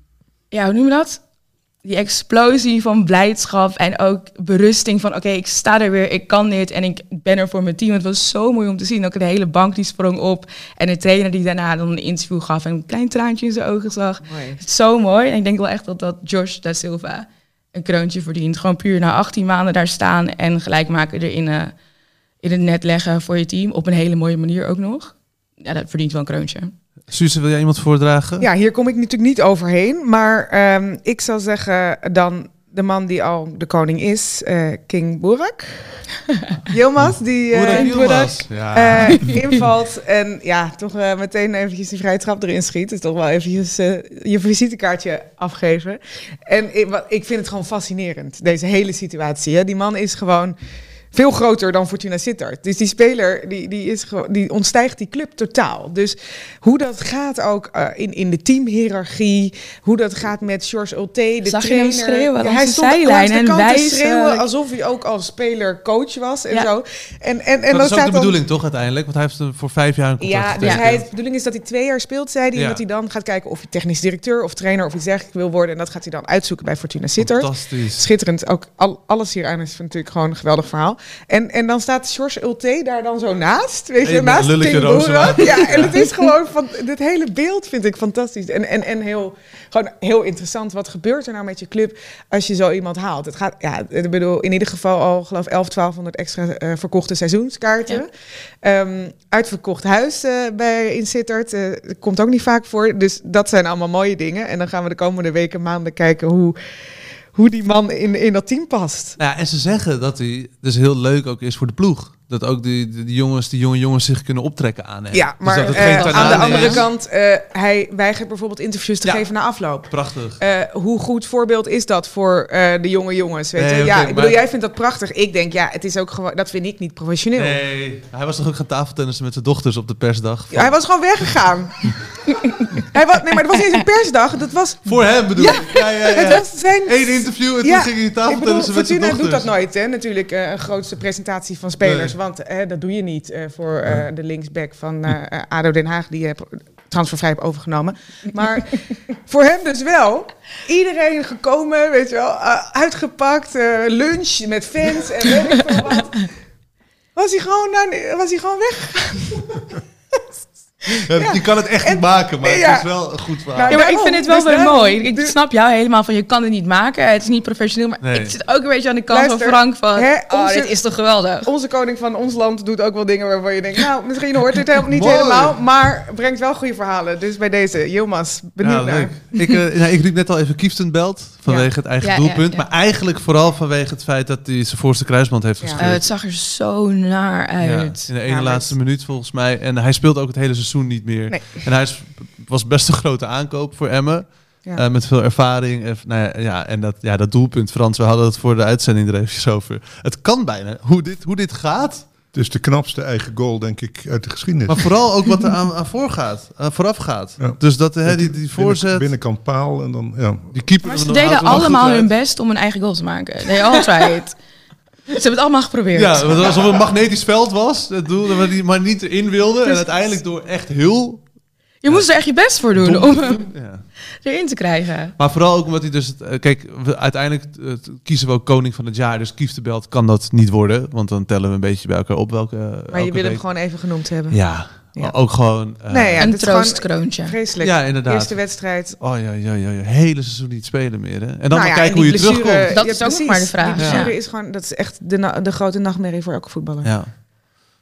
ja, hoe noem je dat? Die explosie van blijdschap en ook berusting van... oké, okay, ik sta er weer, ik kan dit en ik ben er voor mijn team. Het was zo mooi om te zien. Ook de hele bank die sprong op. En de trainer die daarna dan een interview gaf... en een klein traantje in zijn ogen zag. Mooi. Zo mooi. En ik denk wel echt dat, dat Josh Da Silva een kroontje verdient. Gewoon puur na achttien maanden daar staan... en gelijk maken er in, uh, in het net leggen voor je team. Op een hele mooie manier ook nog. Ja, dat verdient wel een kroontje. Suze, wil jij iemand voordragen? Ja, hier kom ik natuurlijk niet overheen. Maar um, ik zal zeggen dan de man die al de koning is, uh, King Burak. Yilmaz, die uh, Burak Yilmaz. Ja. uh, invalt en ja, toch uh, meteen eventjes die vrije trap erin schiet. Dus toch wel eventjes uh, je visitekaartje afgeven. En ik, ik vind het gewoon fascinerend, deze hele situatie. Hè. Die man is gewoon... veel groter dan Fortuna Sittard. Dus die speler die, die, is gewoon, die ontstijgt die club totaal. Dus hoe dat gaat ook uh, in, in de teamhiërarchie, hoe dat gaat met George Ulte, de Zag trainer. je hem schreeuwen Ja, langs hij de stond zijlijn langs de en kant te wijzen. schreeuwen alsof hij ook als speler coach was en Ja. zo. En, en, en dat dan is ook staat de dan, bedoeling toch uiteindelijk? Want hij heeft een- voor vijf jaar een contract ja, dus getekend. hij, de bedoeling is dat hij twee jaar speelt, zei hij. Ja. En dat hij dan gaat kijken of hij technisch directeur of trainer of iets dergelijks wil worden. En dat gaat hij dan uitzoeken bij Fortuna Sittard. Fantastisch. Schitterend. Ook al, alles hieraan is natuurlijk gewoon een geweldig verhaal. En, en dan staat George Ulte daar dan zo naast. Weet je, Hey, naast lulletje King Rozenwaard. Burak. Ja, en het is gewoon van dit hele beeld vind ik fantastisch. En, en, en heel, gewoon heel interessant. Wat gebeurt er nou met je club als je zo iemand haalt? Het gaat, ja, ik bedoel, in ieder geval al geloof elf, twaalfhonderd extra uh, verkochte seizoenskaarten. Ja. Um, uitverkocht huis uh, bij in Sittard. Uh, dat komt ook niet vaak voor. Dus dat zijn allemaal mooie dingen. En dan gaan we de komende weken, maanden kijken hoe... hoe die man in, in dat team past. Nou ja, en ze zeggen dat hij dus heel leuk ook is voor de ploeg. Dat ook die, die, die jongens, die jonge jongens zich kunnen optrekken aan hem. Ja, maar dus dat het uh, geen aan tanaan de andere is. kant, uh, hij weigert bijvoorbeeld interviews te Ja. geven na afloop. Prachtig. Uh, hoe goed voorbeeld is dat voor uh, de jonge jongens? Weet Nee, je? oké, Ja, ik bedoel, maar- jij vindt dat prachtig. Ik denk, ja, het is ook gewoon, dat vind ik niet professioneel. Nee, hij was toch ook gaan tafeltennissen met zijn dochters op de persdag? Van- Ja, hij was gewoon weggegaan. hij was, nee, maar het was niet eens een persdag. Dat was, Voor hem bedoel Ja. ik. Ja, ja, ja. het was zijn... Eén interview en Ja, toen ging hij ik bedoel, tafeltennissen met zijn Fortuna dochters. doet dat nooit, hè? Natuurlijk uh, een grootste presentatie van spelers. Nee. Want uh, dat doe je niet uh, voor uh, de linksback van uh, uh, A D O Den Haag, die je transfervrij heb overgenomen. Maar voor hem dus wel. Iedereen gekomen, weet je wel, uh, uitgepakt, uh, lunch met fans en weet ik veel wat. Was hij gewoon, naar, was hij gewoon weg? Ja, je kan het echt En- niet maken, maar ja. het is wel een goed verhaal. Nou, Ja, maar ik daarom. vind het wel Dus weer daarom. mooi. Ik Dus- snap jou helemaal van je kan het niet maken. Het is niet professioneel. Maar Nee. ik zit ook een beetje aan de kant Luister, van Frank van... hè, oh, onze- dit is toch geweldig. Onze koning van ons land doet ook wel dingen waarvan je denkt, nou, misschien hoort dit helemaal niet Mooi. helemaal, maar brengt wel goede verhalen. Dus bij deze, Yilmaz, benieuwd Ja, naar. leuk. Ik, uh, nou, ik riep net al even Kieftenbelt vanwege Ja. het eigen Ja, ja, doelpunt. ja. Maar eigenlijk vooral vanwege het feit dat hij zijn voorste kruisband heeft Ja. gescheurd. Uh, het zag er zo naar Ja, uit. in de ene Ja, maar laatste minuut volgens mij. En hij speelt ook het hele seizoen niet meer. Nee. En hij is, was best een grote aankoop voor Emmen. Ja. Uh, met veel ervaring. En, nou ja, ja, en dat, ja, dat doelpunt, Frans, we hadden het voor de uitzending er eventjes over. Het kan bijna. Hoe dit, hoe dit gaat. Het is de knapste eigen goal, denk ik, uit de geschiedenis. Maar vooral ook wat er aan, aan voorgaat, aan vooraf gaat. Ja. Dus dat hè, die, die Binnen- voorzet, Binnenkant paal en dan, ja. die keeper... Maar er ze nog deden houdt er nog allemaal goed hun uit. best om een eigen goal te maken. They all tried. Ze hebben het allemaal geprobeerd. Ja, want alsof het een magnetisch veld was, het doel, maar die maar niet erin wilde. En uiteindelijk door echt heel... Je moest er echt je best voor doen dom om te hem doen. Ja. erin te krijgen. Maar vooral ook omdat hij dus... het- eh, Kijk, we, uiteindelijk eh, kiezen we ook koning van het jaar. Dus Kieftenbelt kan dat niet worden. Want dan tellen we een beetje bij elkaar op welke... Maar je wil hem gewoon even genoemd hebben. Ja, Ja. maar ook gewoon... eh, Nee, ja, een dit is gewoon troostkroontje. Vreselijk. Ja, inderdaad. Eerste wedstrijd. Oh ja, ja, ja, ja. Hele seizoen niet spelen meer. Hè? En dan Nou maar ja, kijken en hoe die je blessure- terugkomt. Dat is ook nog precies. maar de vraag. Die blessure Ja. is gewoon, dat is echt de, na- de grote nachtmerrie voor elke voetballer. Ja.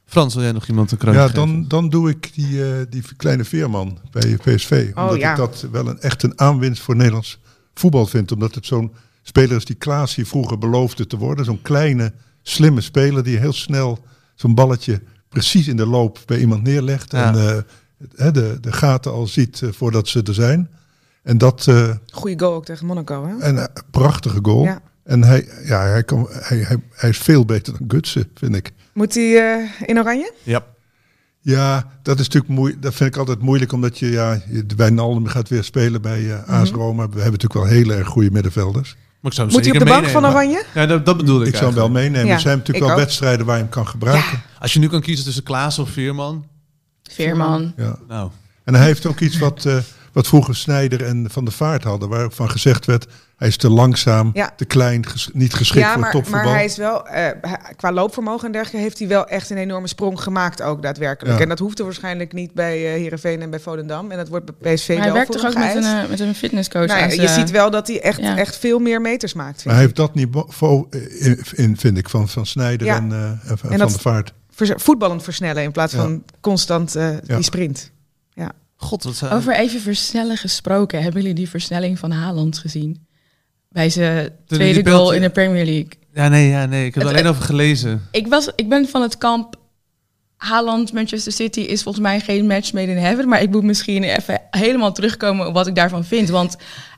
Frans, wil jij nog iemand een kruis Ja, geven? dan, dan doe ik die, uh, die kleine Veerman bij P S V. Oh, omdat ja. ik dat wel een, echt een aanwinst voor Nederlands voetbal vind. Omdat het zo'n speler is die Klaas hier vroeger beloofde te worden. Zo'n kleine, slimme speler die heel snel zo'n balletje precies in de loop bij iemand neerlegt. Ja. En uh, de, de gaten al ziet uh, voordat ze er zijn. En dat... Uh, Goeie goal ook tegen Monaco, hè? een uh, prachtige goal. Ja. En hij, ja, hij, kan, hij, hij, hij is veel beter dan Gutsen, vind ik. Moet hij uh, in oranje? Ja. Ja, dat is natuurlijk moeilijk. Dat vind ik altijd moeilijk, omdat je, ja, je Wijnaldum gaat weer spelen bij uh, A S Roma. We hebben natuurlijk wel heel erg goede middenvelders. Maar ik zou hem Moet hij op zeker de bank van meenemen. Oranje? Ja, dat, dat bedoel ik Ik zou hem wel eigenlijk. meenemen. Ja, er zijn natuurlijk ik wel ook. wedstrijden waar je hem kan gebruiken. Als je nu kan kiezen tussen Klaas of Veerman. Veerman. Ja. Nou, En hij heeft ook iets wat, uh, wat vroeger Sneijder en Van der Vaart hadden. Waarvan gezegd werd, hij is te langzaam, Ja. te klein, ges- niet geschikt Ja, voor maar, topvoetbal. maar hij is wel, uh, hij- qua loopvermogen en dergelijke, heeft hij wel echt een enorme sprong gemaakt ook daadwerkelijk. Ja. En dat hoefde waarschijnlijk niet bij uh, Heerenveen en bij Volendam. En dat wordt bij P S V Maar hij wel werkt voor toch ook hem met een, geëist. uh, met een fitnesscoach. Nou ja, aan je zijn- ziet wel dat hij echt, ja. echt veel meer meters maakt. Vind Maar hij ik. heeft dat niveau in, in, vind ik, van, van Sneijder Ja. en, uh, en Van En dat- der Vaart. Vers- voetballend versnellen in plaats Ja. van constant uh, Ja. die sprint. god, wat zijn... Over even versnellen gesproken. Hebben jullie die versnelling van Haaland gezien? Bij zijn die tweede beeld- goal in de Premier League. Ja, nee, ja, nee, ik heb er Het- alleen over gelezen. Ik, was, ik ben van het kamp Haaland, Manchester City is volgens mij geen match made in heaven. Maar ik moet misschien even helemaal terugkomen op wat ik daarvan vind. Want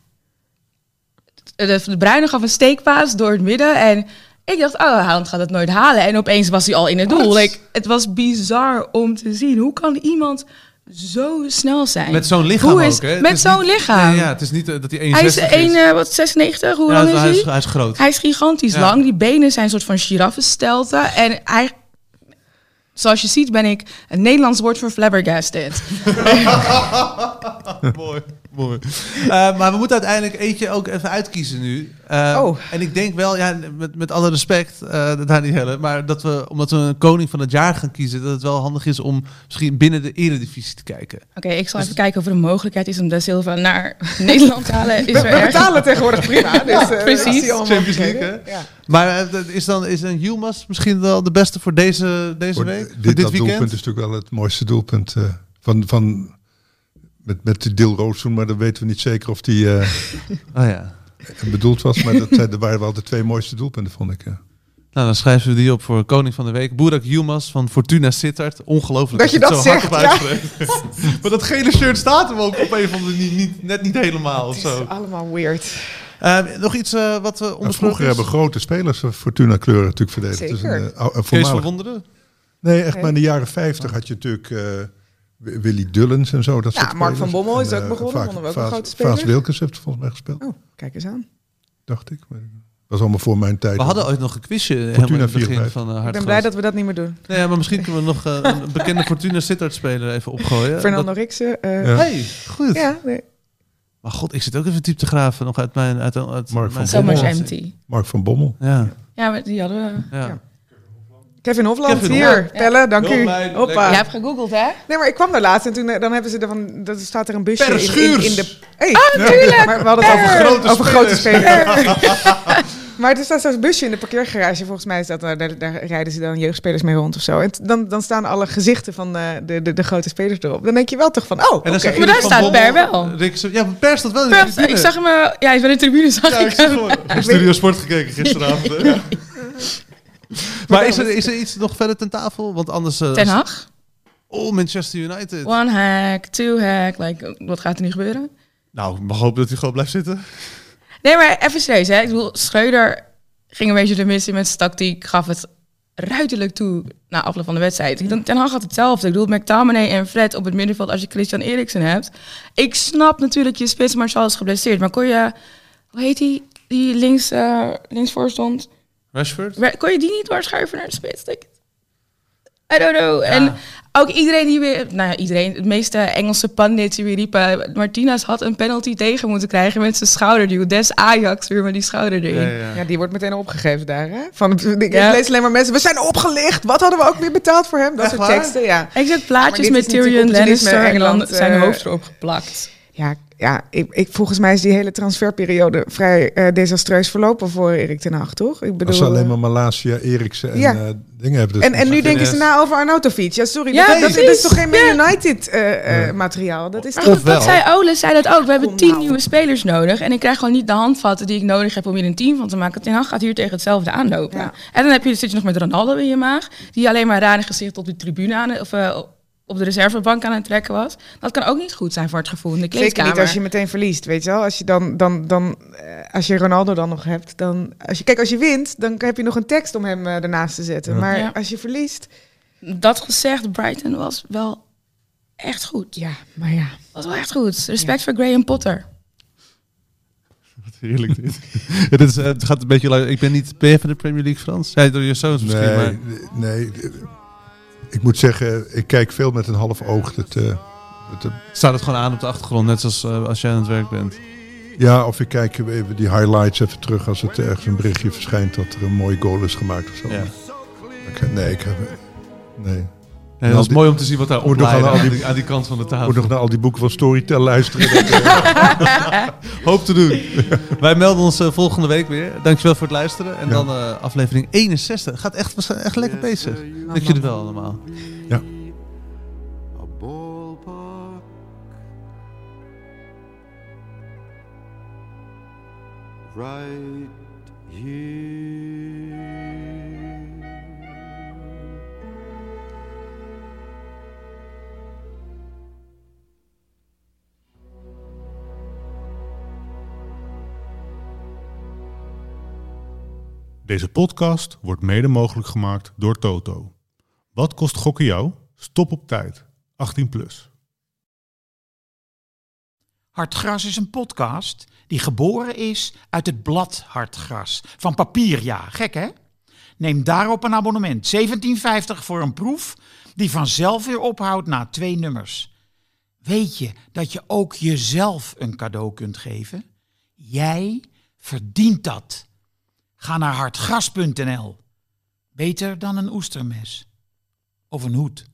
de, de Bruyne gaf een steekpaas door het midden. En ik dacht, oh, Haaland gaat het nooit halen. En opeens was hij al in het doel. Like, het was bizar om te zien. Hoe kan iemand zo snel zijn? Met zo'n lichaam Hoe is- ook, hè? Het Met is zo'n niet- lichaam. Nee, ja, het is niet uh, dat hij Hij is eenenzestig is. één, uh, wat, zesennegentig? Hoe Ja, lang hij, is hij? is, hij is groot. Hij is gigantisch Ja. lang. Die benen zijn een soort van giraffenstelten. En hij, zoals je ziet ben ik een Nederlands woord voor flabbergasted. mooi, mooi. Uh, maar we moeten uiteindelijk eentje ook even uitkiezen nu. Uh, Oh. En ik denk wel, ja, met, met alle respect, uh, daar niet Helle, maar dat we, omdat we een koning van het jaar gaan kiezen, dat het wel handig is om misschien binnen de eredivisie te kijken. Oké, ik zal even kijken of er een mogelijkheid is om Da Silva naar Nederland te halen. Is We, er we ergens? betalen tegenwoordig prima. Dus, uh, precies. dat zie je allemaal Champions bekijken. League, Ja. Maar uh, is dan is een Yilmaz misschien wel de beste voor deze, deze Voor week? dit, voor dit dat weekend? doelpunt is natuurlijk wel het mooiste doelpunt uh, van, van met, met de Dilrosun, maar dan weten we niet zeker of die uh, Oh ja. bedoeld was. Maar dat, zijn, dat waren wel de twee mooiste doelpunten, vond ik. Ja. Nou, dan schrijven we die op voor koning van de week. Burak Yilmaz van Fortuna Sittard. Ongelooflijk Dat je het dat zo hard zegt, op ja. uitspreekt. Maar dat gele shirt staat hem ook op een of andere niet, niet, net niet helemaal of Het is zo. allemaal weird. Uh, nog iets uh, wat we Maar ondervroegen vroeger hebben grote spelers uh, Fortuna kleuren natuurlijk verdedigd. Het is Zeker. een, uh, ou- een Kees van voormalig- Wonderen? Nee, echt Nee. maar in de jaren vijftig had je natuurlijk uh, Willy Dullens en zo. Dat Ja, soort Mark van spelers. Bommel is En, ook uh, begonnen, vaak- vonden we ook een Vaas- grote speler. Vaas Wilkens heeft er volgens mij gespeeld, Oh, kijk eens aan. dacht ik. Maar dat was allemaal voor mijn tijd. We hadden ooit nog een quizje helemaal in het begin vierenvijftig. van uh, Ik ben Hartgras. blij dat we dat niet meer doen. Nee, ja, maar misschien kunnen we nog uh, een bekende Fortuna Sittard speler even opgooien. Fernando Dat- Riksen. uh, Ja. Hey, goed. ja, nee. Maar god, ik zit ook even diep te graven nog uit mijn... Uit, uit Mark mijn van So much Bommel. empty. Mark van Bommel. Ja, Ja, maar die hadden we. ja. Ja. Kevin Hofland, Kevin hier. Hofland. Pelle, dank Heel u. blij, Hoppa. lekker. Jij hebt gegoogeld, hè? Nee, maar ik kwam daar laatst en toen eh, dan hebben ze er van, dat staat er een busje Per in, in, Schuurs. in de. Hey, tuurlijk. Maar we hadden het Per. over grote, over grote spelers. spelers. Maar er staat zo'n busje in de parkeergarage. Volgens mij is dat, uh, daar, daar rijden ze dan jeugdspelers mee rond of zo. En t- dan, dan staan alle gezichten van uh, de, de, de grote spelers erop. Dan denk je wel toch van, oh, oké. En dan zag je Maar daar Van staat Bommel, Per wel. Riksen- ja, Per staat wel in de Perfect. tribune. Ik zag hem, uh, ja, bij de tribune zag Ja, ik ik zag hem. gewoon. Ik heb Studio Sport gekeken gisteravond. hè. Ja. Maar is er, is er iets nog verder ten tafel? Want anders... uh, Ten Hag. Oh, Manchester United. One hack, two hack. Like, wat gaat er nu gebeuren? Nou, ik mag hopen dat hij gewoon blijft zitten. Nee, maar even serieus, hè. Ik bedoel, Schreuder ging een beetje de missie met zijn tactiek. Gaf het ruiterlijk toe na afloop van de wedstrijd. Dan- Ten Hag had hetzelfde. Ik bedoel, McTominay en Fred op het middenveld als je Christian Eriksen hebt. Ik snap natuurlijk je spits Martial is geblesseerd. Maar kon je... Hoe heet die? Die links, uh, links voor stond. Rashford? Wer- Kon je die niet doorschuiven naar de spits? Denk ik? I don't know. En ook iedereen die weer... Nou ja, iedereen. De meeste Engelse pundits die weer riepen... Martinez had een penalty tegen moeten krijgen met zijn schouderduw. Des Ajax weer met die schouder erin. Ja, ja. Ja, die wordt meteen opgegeven daar, hè? Van, ik Ja. lees alleen maar mensen, we zijn opgelicht. Wat hadden we ook weer betaald voor hem? Dat Echt soort waar? teksten, ja. Ik zet Maar plaatjes dit met is natuurlijk Tyrion opportunisme, Lannister en dan Engeland, zijn eh, hoofd erop geplakt. Ja, Ja, ik, ik, volgens mij is die hele transferperiode vrij uh, desastreus verlopen voor Erik ten Hag, toch? Ik bedoel, Als ze alleen maar Malasia, Eriksen en ja. uh, dingen hebben. Dus en, en nu denken ze na over Arnautovic. Ja, sorry, Ja, dat, dat, dat is toch geen Man Ja. United uh, uh, Ja. materiaal? Dat is Maar toch... goed, dat zei Ole, zei dat ook. We hebben Kom tien nou. nieuwe spelers nodig. En ik krijg gewoon niet de handvatten die ik nodig heb om hier een team van te maken. Ten Hag gaat hier tegen hetzelfde aanlopen. Ja. En dan heb je, zit je nog met Ronaldo in je maag. Die alleen maar raar gezicht op de tribune aan... Of, uh, op de reservebank aan het trekken was. Dat kan ook niet goed zijn voor het gevoel in de Zeker kleedkamer. niet als je meteen verliest, weet je wel. Als je dan, dan, dan uh, als je Ronaldo dan nog hebt, dan... Als je, kijk, als je wint, dan heb je nog een tekst om hem uh, ernaast te zetten. Ja. Maar Ja. als je verliest... Dat gezegd, Brighton was wel echt goed. Ja, maar ja. Was wel echt goed. Respect voor Graham Potter. Wat heerlijk dit. Ja, dit is, uh, het gaat een beetje... lang- Ik ben niet... Ben je van de Premier League, Frans? Ja, door je zoons misschien, Nee, maar... nee, ik moet zeggen, ik kijk veel met een half oog. Dat, uh, dat, uh, Staat het gewoon aan op de achtergrond, net zoals uh, als jij aan het werk bent. ja, of ik kijk even die highlights even terug als het ergens een berichtje verschijnt dat er een mooie goal is gemaakt of zo. Ja. Ik, nee, ik heb... Nee. Nee, dat is mooi om te zien wat daar Moet nog opleidt aan al aan, die- die- aan die kant van de Ik moet tafel. nog naar al die boeken van Storytel luisteren. Hoop te doen. Wij melden ons uh, volgende week weer. Dankjewel voor het luisteren. En Ja. dan uh, aflevering eenenzestig. Gaat echt, we zijn echt lekker bezig. Dank jullie wel allemaal. Ja. A ballpark right here. Deze podcast wordt mede mogelijk gemaakt door Toto. Wat kost gokken jou? Stop op tijd. achttien plus. Hartgras is een podcast die geboren is uit het blad Hartgras. Van papier, ja. Gek, hè? Neem daarop een abonnement. zeventien vijftig voor een proef die vanzelf weer ophoudt na twee nummers. Weet je dat je ook jezelf een cadeau kunt geven? Jij verdient dat. Ga naar hartgras punt n l. Beter dan een oestermes. Of een hoed.